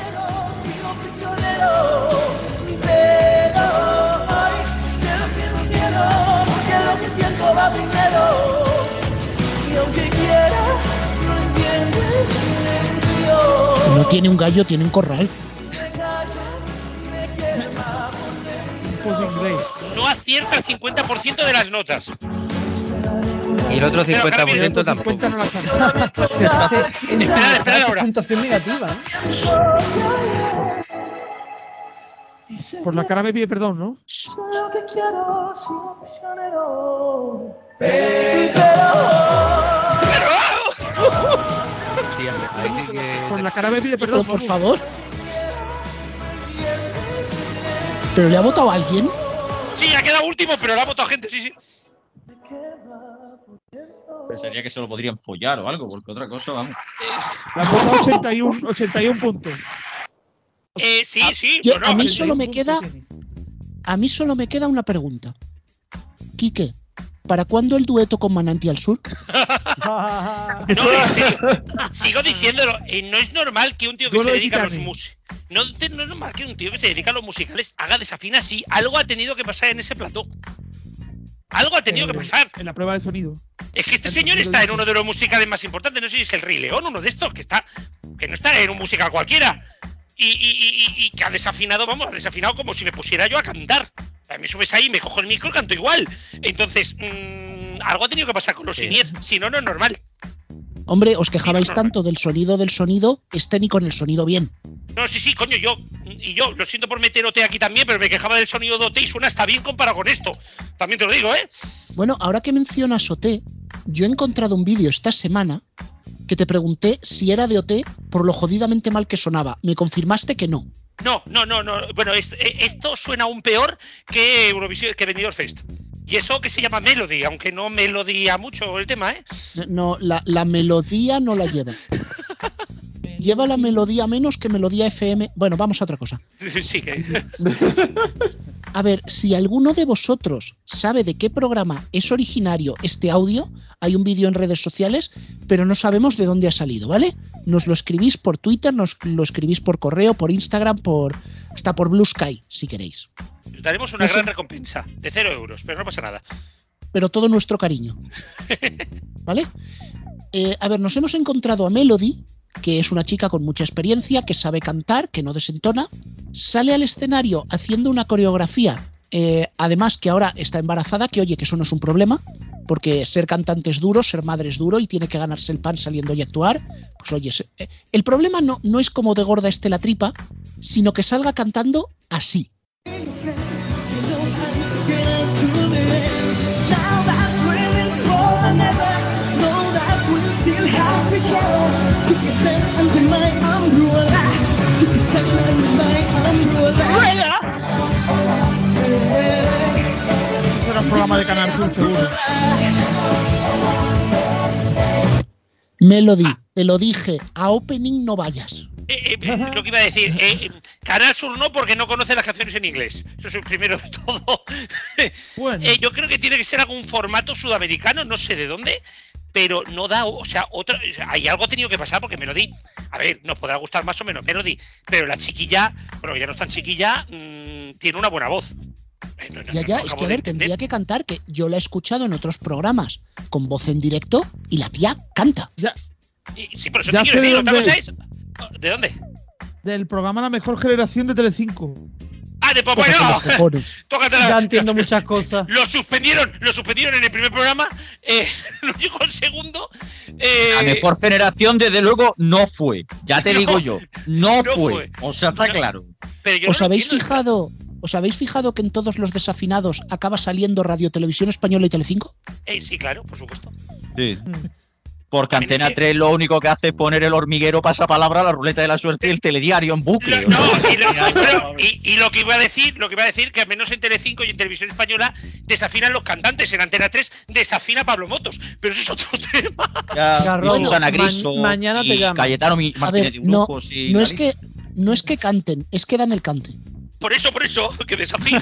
Speaker 2: No tiene un gallo, tiene un corral.
Speaker 9: Pues inglés.
Speaker 7: No acierta el cincuenta por ciento de las notas.
Speaker 6: Y el otro
Speaker 7: Pero,
Speaker 6: cincuenta por ciento
Speaker 9: Pero
Speaker 6: tampoco.
Speaker 9: cincuenta no la saca.
Speaker 7: Espera, espera ahora.
Speaker 5: Puntuación negativa, ¿eh?
Speaker 9: Por la cara me pide perdón, ¿no?
Speaker 12: Lo que quiero, sigo prisionero.
Speaker 6: Sí, hombre, ahí sí que-
Speaker 9: Por la cara me pide
Speaker 2: Pero
Speaker 9: perdón.
Speaker 2: por favor. ¿Pero le ha votado a alguien?
Speaker 7: Sí, ha quedado último, pero la ha votado gente, sí, sí.
Speaker 3: Pensaría que se lo podrían follar o algo, porque otra cosa, vamos.
Speaker 9: La ha votado ochenta y uno, ochenta y uno puntos.
Speaker 7: Eh, sí, sí.
Speaker 2: Yo-
Speaker 7: bueno,
Speaker 2: a mí
Speaker 7: eh,
Speaker 2: solo me
Speaker 9: ochenta y
Speaker 2: queda,
Speaker 9: uno puntos
Speaker 2: a mí solo me queda una pregunta. Quique, ¿para cuándo el dueto con Manantial Sur?
Speaker 7: No, en serio. Sigo diciéndolo. eh, no es normal que un tío que
Speaker 9: Duelo
Speaker 7: se
Speaker 9: de
Speaker 7: dedica a los
Speaker 9: titanes.
Speaker 7: musicales. No, te- no es normal que un tío que se dedica a los musicales haga desafina así. Algo ha tenido que pasar en ese plató. Algo ha tenido que
Speaker 9: Eh,
Speaker 7: pasar.
Speaker 9: En la prueba de sonido.
Speaker 7: Es que este
Speaker 9: el
Speaker 7: señor
Speaker 9: sonido
Speaker 7: está en
Speaker 9: dice.
Speaker 7: uno de los musicales más importantes. No sé si es el Rey León, uno de estos, que está. Que no está en un musical cualquiera. Y, y- y- y- y que ha desafinado, vamos, ha desafinado como si me pusiera yo a cantar. A mí subes ahí, me cojo el micro y canto igual. Entonces, mmm, algo ha tenido que pasar con los Siniez. Si no, no es normal.
Speaker 2: Hombre, os quejabais
Speaker 7: Sí, no, no, no.
Speaker 2: tanto del sonido del sonido, este ni con el sonido bien.
Speaker 7: No, sí, sí, coño, yo. Y yo, lo siento por meter O T aquí también, pero me quejaba del sonido de O T y suena hasta bien comparado con esto. También te lo digo, ¿eh?
Speaker 2: Bueno, ahora que mencionas O T, yo he encontrado un vídeo esta semana que te pregunté si era de O T por lo jodidamente mal que sonaba. Me confirmaste que no.
Speaker 7: No, no, no, no. Bueno, es- eh, esto suena aún peor que Eurovisión, que Benidorm Fest. Y eso que se llama Melody, aunque no melodía mucho el tema, ¿eh?
Speaker 2: No, la, la melodía no la lleva. Lleva la melodía menos que melodía F M. Bueno, vamos a otra cosa.
Speaker 7: Sí, que.
Speaker 2: A ver, si alguno de vosotros sabe de qué programa es originario este audio, hay un vídeo en redes sociales, pero no sabemos de dónde ha salido, ¿vale? Nos lo escribís por Twitter, nos lo escribís por correo, por Instagram, por hasta por Blue Sky, si queréis.
Speaker 7: Daremos una
Speaker 2: No sé.
Speaker 7: gran recompensa de cero euros, pero no pasa nada.
Speaker 2: Pero todo nuestro cariño. ¿Vale? Eh, a ver, nos hemos encontrado a Melody, que es una chica con mucha experiencia, que sabe cantar, que no desentona, sale al escenario haciendo una coreografía, eh, además que ahora está embarazada, que oye, que eso no es un problema, porque ser cantante es duro, ser madre es duro y tiene que ganarse el pan saliendo y actuar. Pues oye, se- eh, el problema no, no es como de gorda esté la tripa, sino que salga cantando así.
Speaker 9: Esto era un programa de Canal Sur, seguro.
Speaker 2: Melody, te lo dije, a opening no vayas.
Speaker 7: Eh, eh, lo que iba a decir, eh, eh, Canal Sur no, porque no conoce las canciones en inglés. Eso es el primero de todo.
Speaker 9: Bueno,
Speaker 7: Eh, yo creo que tiene que ser algún formato sudamericano, no sé de dónde, pero no da, o sea, otra, o sea, hay algo ha tenido que pasar porque Melody, a ver, nos podrá gustar más o menos Melody, pero la chiquilla, bueno, ya no es tan chiquilla, mmm, tiene una buena voz. Eh, no- no-
Speaker 2: Ya,
Speaker 7: no
Speaker 2: ya,
Speaker 7: lo
Speaker 2: es
Speaker 7: acabo
Speaker 2: que a
Speaker 7: de
Speaker 2: ver,
Speaker 7: entender.
Speaker 2: tendría que cantar, que yo la he escuchado en otros programas con voz en directo y la tía canta.
Speaker 7: Y- Sí, por eso
Speaker 9: Ya
Speaker 7: te quiero
Speaker 9: sé de
Speaker 7: decir, otra
Speaker 9: dónde
Speaker 7: cosa
Speaker 9: es.
Speaker 7: es. ¿De dónde?
Speaker 9: del programa La Mejor Generación de Telecinco.
Speaker 7: Ah, de Papá
Speaker 2: Tócate
Speaker 7: no.
Speaker 2: los cojones.
Speaker 7: Tócatela.
Speaker 5: Ya entiendo muchas cosas.
Speaker 7: Lo suspendieron, lo suspendieron en el primer programa, eh, no llegó el segundo. eh,
Speaker 3: La mejor generación, desde luego, no fue. Ya te
Speaker 7: No,
Speaker 3: digo yo, no,
Speaker 7: no
Speaker 3: fue.
Speaker 7: fue.
Speaker 3: O sea, está
Speaker 7: No.
Speaker 3: claro.
Speaker 7: pero yo
Speaker 2: ¿Os
Speaker 7: no lo
Speaker 2: habéis
Speaker 7: entiendo.
Speaker 2: fijado? ¿Os habéis fijado que en todos los desafinados acaba saliendo Radio Televisión Española y Telecinco?
Speaker 7: Eh, sí, claro, por supuesto.
Speaker 3: Sí. Porque Antena tres lo único que hace es poner el hormiguero pasapalabra, la ruleta de la suerte y el telediario en bucle.
Speaker 7: Lo, no, y lo, pero, y, y lo que iba a decir, lo que iba a decir, que al menos en Telecinco y en Televisión Española desafinan los cantantes, en Antena tres desafina Pablo Motos, pero eso es otro tema.
Speaker 3: Ya, y Susana Griso,
Speaker 5: ma mañana te
Speaker 3: y
Speaker 5: llamo.
Speaker 3: Cayetano Martínez
Speaker 2: A ver,
Speaker 3: de
Speaker 2: no,
Speaker 3: Brujos y
Speaker 2: no es
Speaker 3: Nariz.
Speaker 2: que no es que canten, es que dan el cante.
Speaker 7: Por eso, por eso, que desafinan.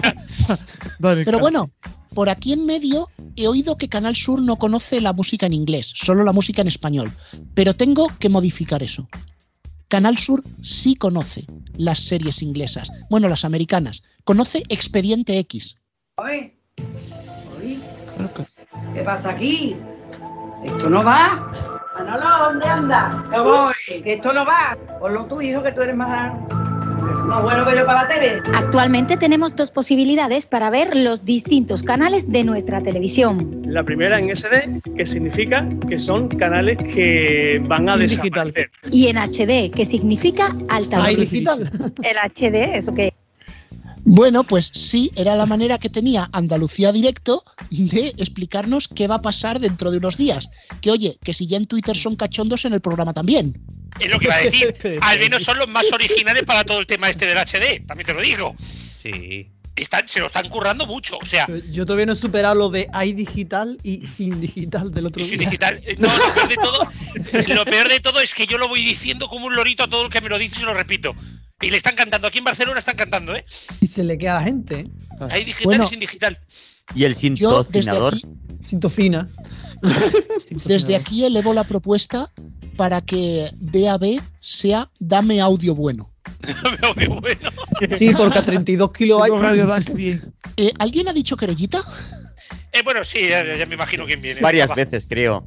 Speaker 2: Pero bueno, por aquí en medio he oído que Canal Sur no conoce la música en inglés, solo la música en español. Pero tengo que modificar eso. Canal Sur sí conoce las series inglesas, bueno, las americanas. Conoce Expediente X.
Speaker 13: Oye, oye, ¿qué pasa aquí? Esto no va. Manolo, ¿dónde anda?
Speaker 14: Ya voy.
Speaker 13: Que esto no va. Ponlo tú, hijo, que tú eres más, más bueno que yo para la tele.
Speaker 15: Actualmente tenemos dos posibilidades para ver los distintos canales de nuestra televisión.
Speaker 14: La primera en S D, que significa que son canales que van a desaparecer.
Speaker 15: Y en H D, que significa alta
Speaker 5: digital.
Speaker 15: El H D, ¿eso qué?
Speaker 2: Bueno, pues sí, era la manera que tenía Andalucía Directo de explicarnos qué va a pasar dentro de unos días. Que oye, que si ya en Twitter son cachondos, en el programa también.
Speaker 7: Es lo que iba a decir. Al menos son los más originales para todo el tema este del H D, también te lo digo.
Speaker 6: Sí.
Speaker 7: Están, se lo están currando mucho, o sea.
Speaker 5: Yo todavía no he superado lo de hay digital y sin digital del otro
Speaker 7: y sin
Speaker 5: día.
Speaker 7: digital. No, lo peor de todo, lo peor de todo es que yo lo voy diciendo como un lorito a todo el que me lo dice y se lo repito. Y le están cantando, aquí en Barcelona están cantando, ¿eh?
Speaker 5: Y se le queda a la gente. ¿eh?
Speaker 7: Hay digital
Speaker 2: Bueno,
Speaker 7: y sin digital.
Speaker 4: Y el sintocinador.
Speaker 5: Sintofina.
Speaker 2: Desde aquí elevo la propuesta para que D A B sea Dame Audio Bueno.
Speaker 7: Audio bueno.
Speaker 5: Sí, porque a treinta y dos kilobytes.
Speaker 2: Eh, ¿Alguien ha dicho querellita?
Speaker 7: Eh, bueno, sí, ya, ya me imagino quién viene.
Speaker 4: Varias
Speaker 7: Venga,
Speaker 4: veces, creo.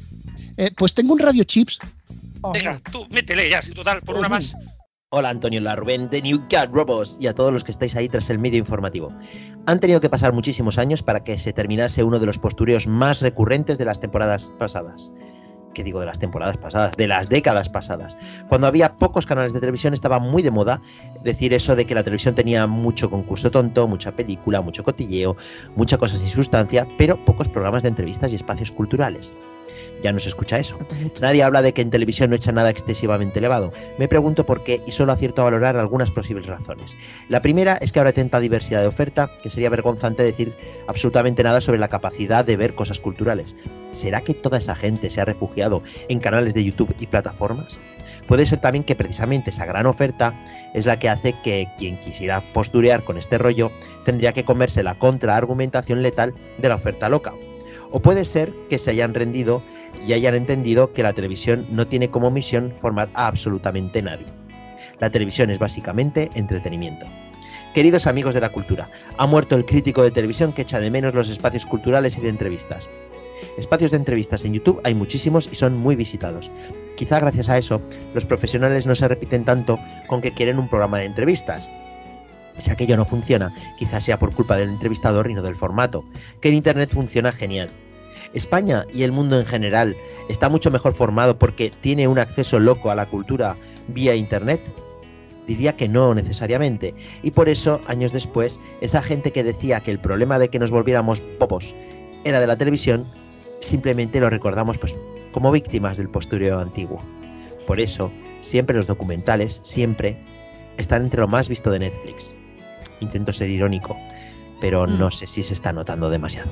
Speaker 2: Eh, pues tengo un Radio Chips.
Speaker 7: va. Venga, tú, métele ya, si total, por una más.
Speaker 16: Hola Antonio Larrubén de New Cat Robots y a todos los que estáis ahí tras el medio informativo. Han tenido que pasar muchísimos años para que se terminase uno de los postureos más recurrentes de las temporadas pasadas. ¿Qué digo de las temporadas pasadas? De las décadas pasadas. Cuando había pocos canales de televisión estaba muy de moda decir eso de que la televisión tenía mucho concurso tonto, mucha película, mucho cotilleo, mucha cosa sin sustancia, pero pocos programas de entrevistas y espacios culturales. Ya no se escucha eso. Nadie habla de que en televisión no echa nada excesivamente elevado. Me pregunto por qué y solo acierto a valorar algunas posibles razones. La primera es que ahora hay tanta diversidad de oferta que sería vergonzante decir absolutamente nada sobre la capacidad de ver cosas culturales. ¿Será que toda esa gente se ha refugiado en canales de YouTube y plataformas? Puede ser también que precisamente esa gran oferta es la que hace que quien quisiera posturear con este rollo tendría que comerse la contraargumentación letal de la oferta loca. O puede ser que se hayan rendido y hayan entendido que la televisión no tiene como misión formar a absolutamente nadie. La televisión es básicamente entretenimiento. Queridos amigos de la cultura, ha muerto el crítico de televisión que echa de menos los espacios culturales y de entrevistas. Espacios de entrevistas en YouTube hay muchísimos y son muy visitados. Quizá gracias a eso, los profesionales no se repiten tanto con que quieren un programa de entrevistas. Si aquello no funciona, quizás sea por culpa del entrevistador y no del formato, que en Internet funciona genial. España y el mundo en general está mucho mejor formado porque tiene un acceso loco a la cultura vía Internet. Diría que no necesariamente, y por eso, años después, esa gente que decía que el problema de que nos volviéramos popos era de la televisión, simplemente lo recordamos pues como víctimas del postureo antiguo. Por eso, siempre los documentales, siempre, están entre lo más visto de Netflix. Intento ser irónico, pero mm. no sé si se está notando demasiado.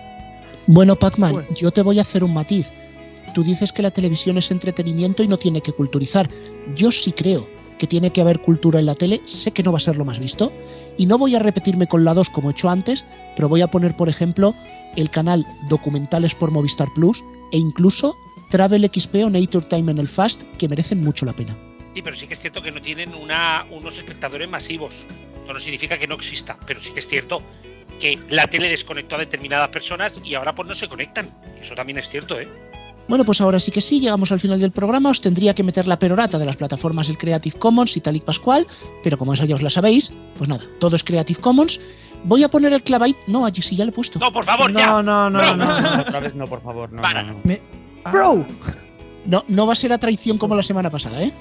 Speaker 2: Bueno, Pac-Man, bueno. yo te voy a hacer un matiz. Tú dices que la televisión es entretenimiento y no tiene que culturizar. Yo sí creo que tiene que haber cultura en la tele, sé que no va a ser lo más visto, y no voy a repetirme con la dos como he hecho antes, pero voy a poner, por ejemplo, el canal Documentales por Movistar Plus e incluso Travel X P o Nature Time en el Fast, que merecen mucho la pena.
Speaker 7: Sí, pero sí que es cierto que no tienen una, unos espectadores masivos. Esto no significa que no exista, pero sí que es cierto que la tele desconectó a determinadas personas y ahora pues no se conectan. Eso también es cierto, ¿eh?
Speaker 2: Bueno, pues ahora sí que sí, llegamos al final del programa. Os tendría que meter la perorata de las plataformas el Creative Commons y tal y pascual, pero como esa ya os la sabéis, pues nada, todo es Creative Commons. Voy a poner el clavite. No, allí sí ya lo he puesto.
Speaker 7: No, por favor,
Speaker 5: no,
Speaker 7: ya.
Speaker 5: No, no, no, no, no.
Speaker 4: Otra vez no, por favor, no.
Speaker 7: Para.
Speaker 4: no, no.
Speaker 5: Me... Bro.
Speaker 2: No, no va a ser a traición como la semana pasada, ¿eh?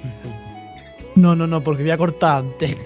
Speaker 5: No, no, no, porque voy a cortar antes.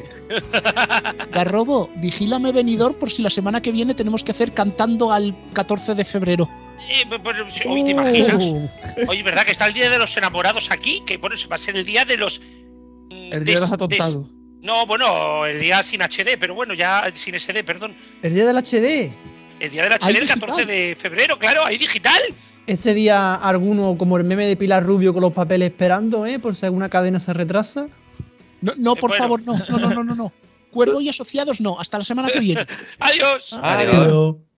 Speaker 2: Garrobo, vigílame venidor por si la semana que viene tenemos que hacer cantando al catorce de febrero.
Speaker 7: Eh, pero, oye, ¿te imaginas? Oye, ¿verdad que está el Día de los Enamorados aquí? Que bueno, va a ser el día de los...
Speaker 9: El día de los atontados.
Speaker 7: No, bueno, el día sin H D, pero bueno, ya sin S D, perdón.
Speaker 5: ¿El día del H D?
Speaker 7: El día del H D, el catorce de febrero, claro, ahí digital.
Speaker 5: Ese día alguno, como el meme de Pilar Rubio con los papeles esperando, ¿eh? Por si alguna cadena se retrasa.
Speaker 2: No, no por
Speaker 7: Eh, bueno.
Speaker 2: favor, no, no, no, no, no, no. Cuervo y asociados no, hasta la semana que viene.
Speaker 7: Adiós.
Speaker 6: Adiós.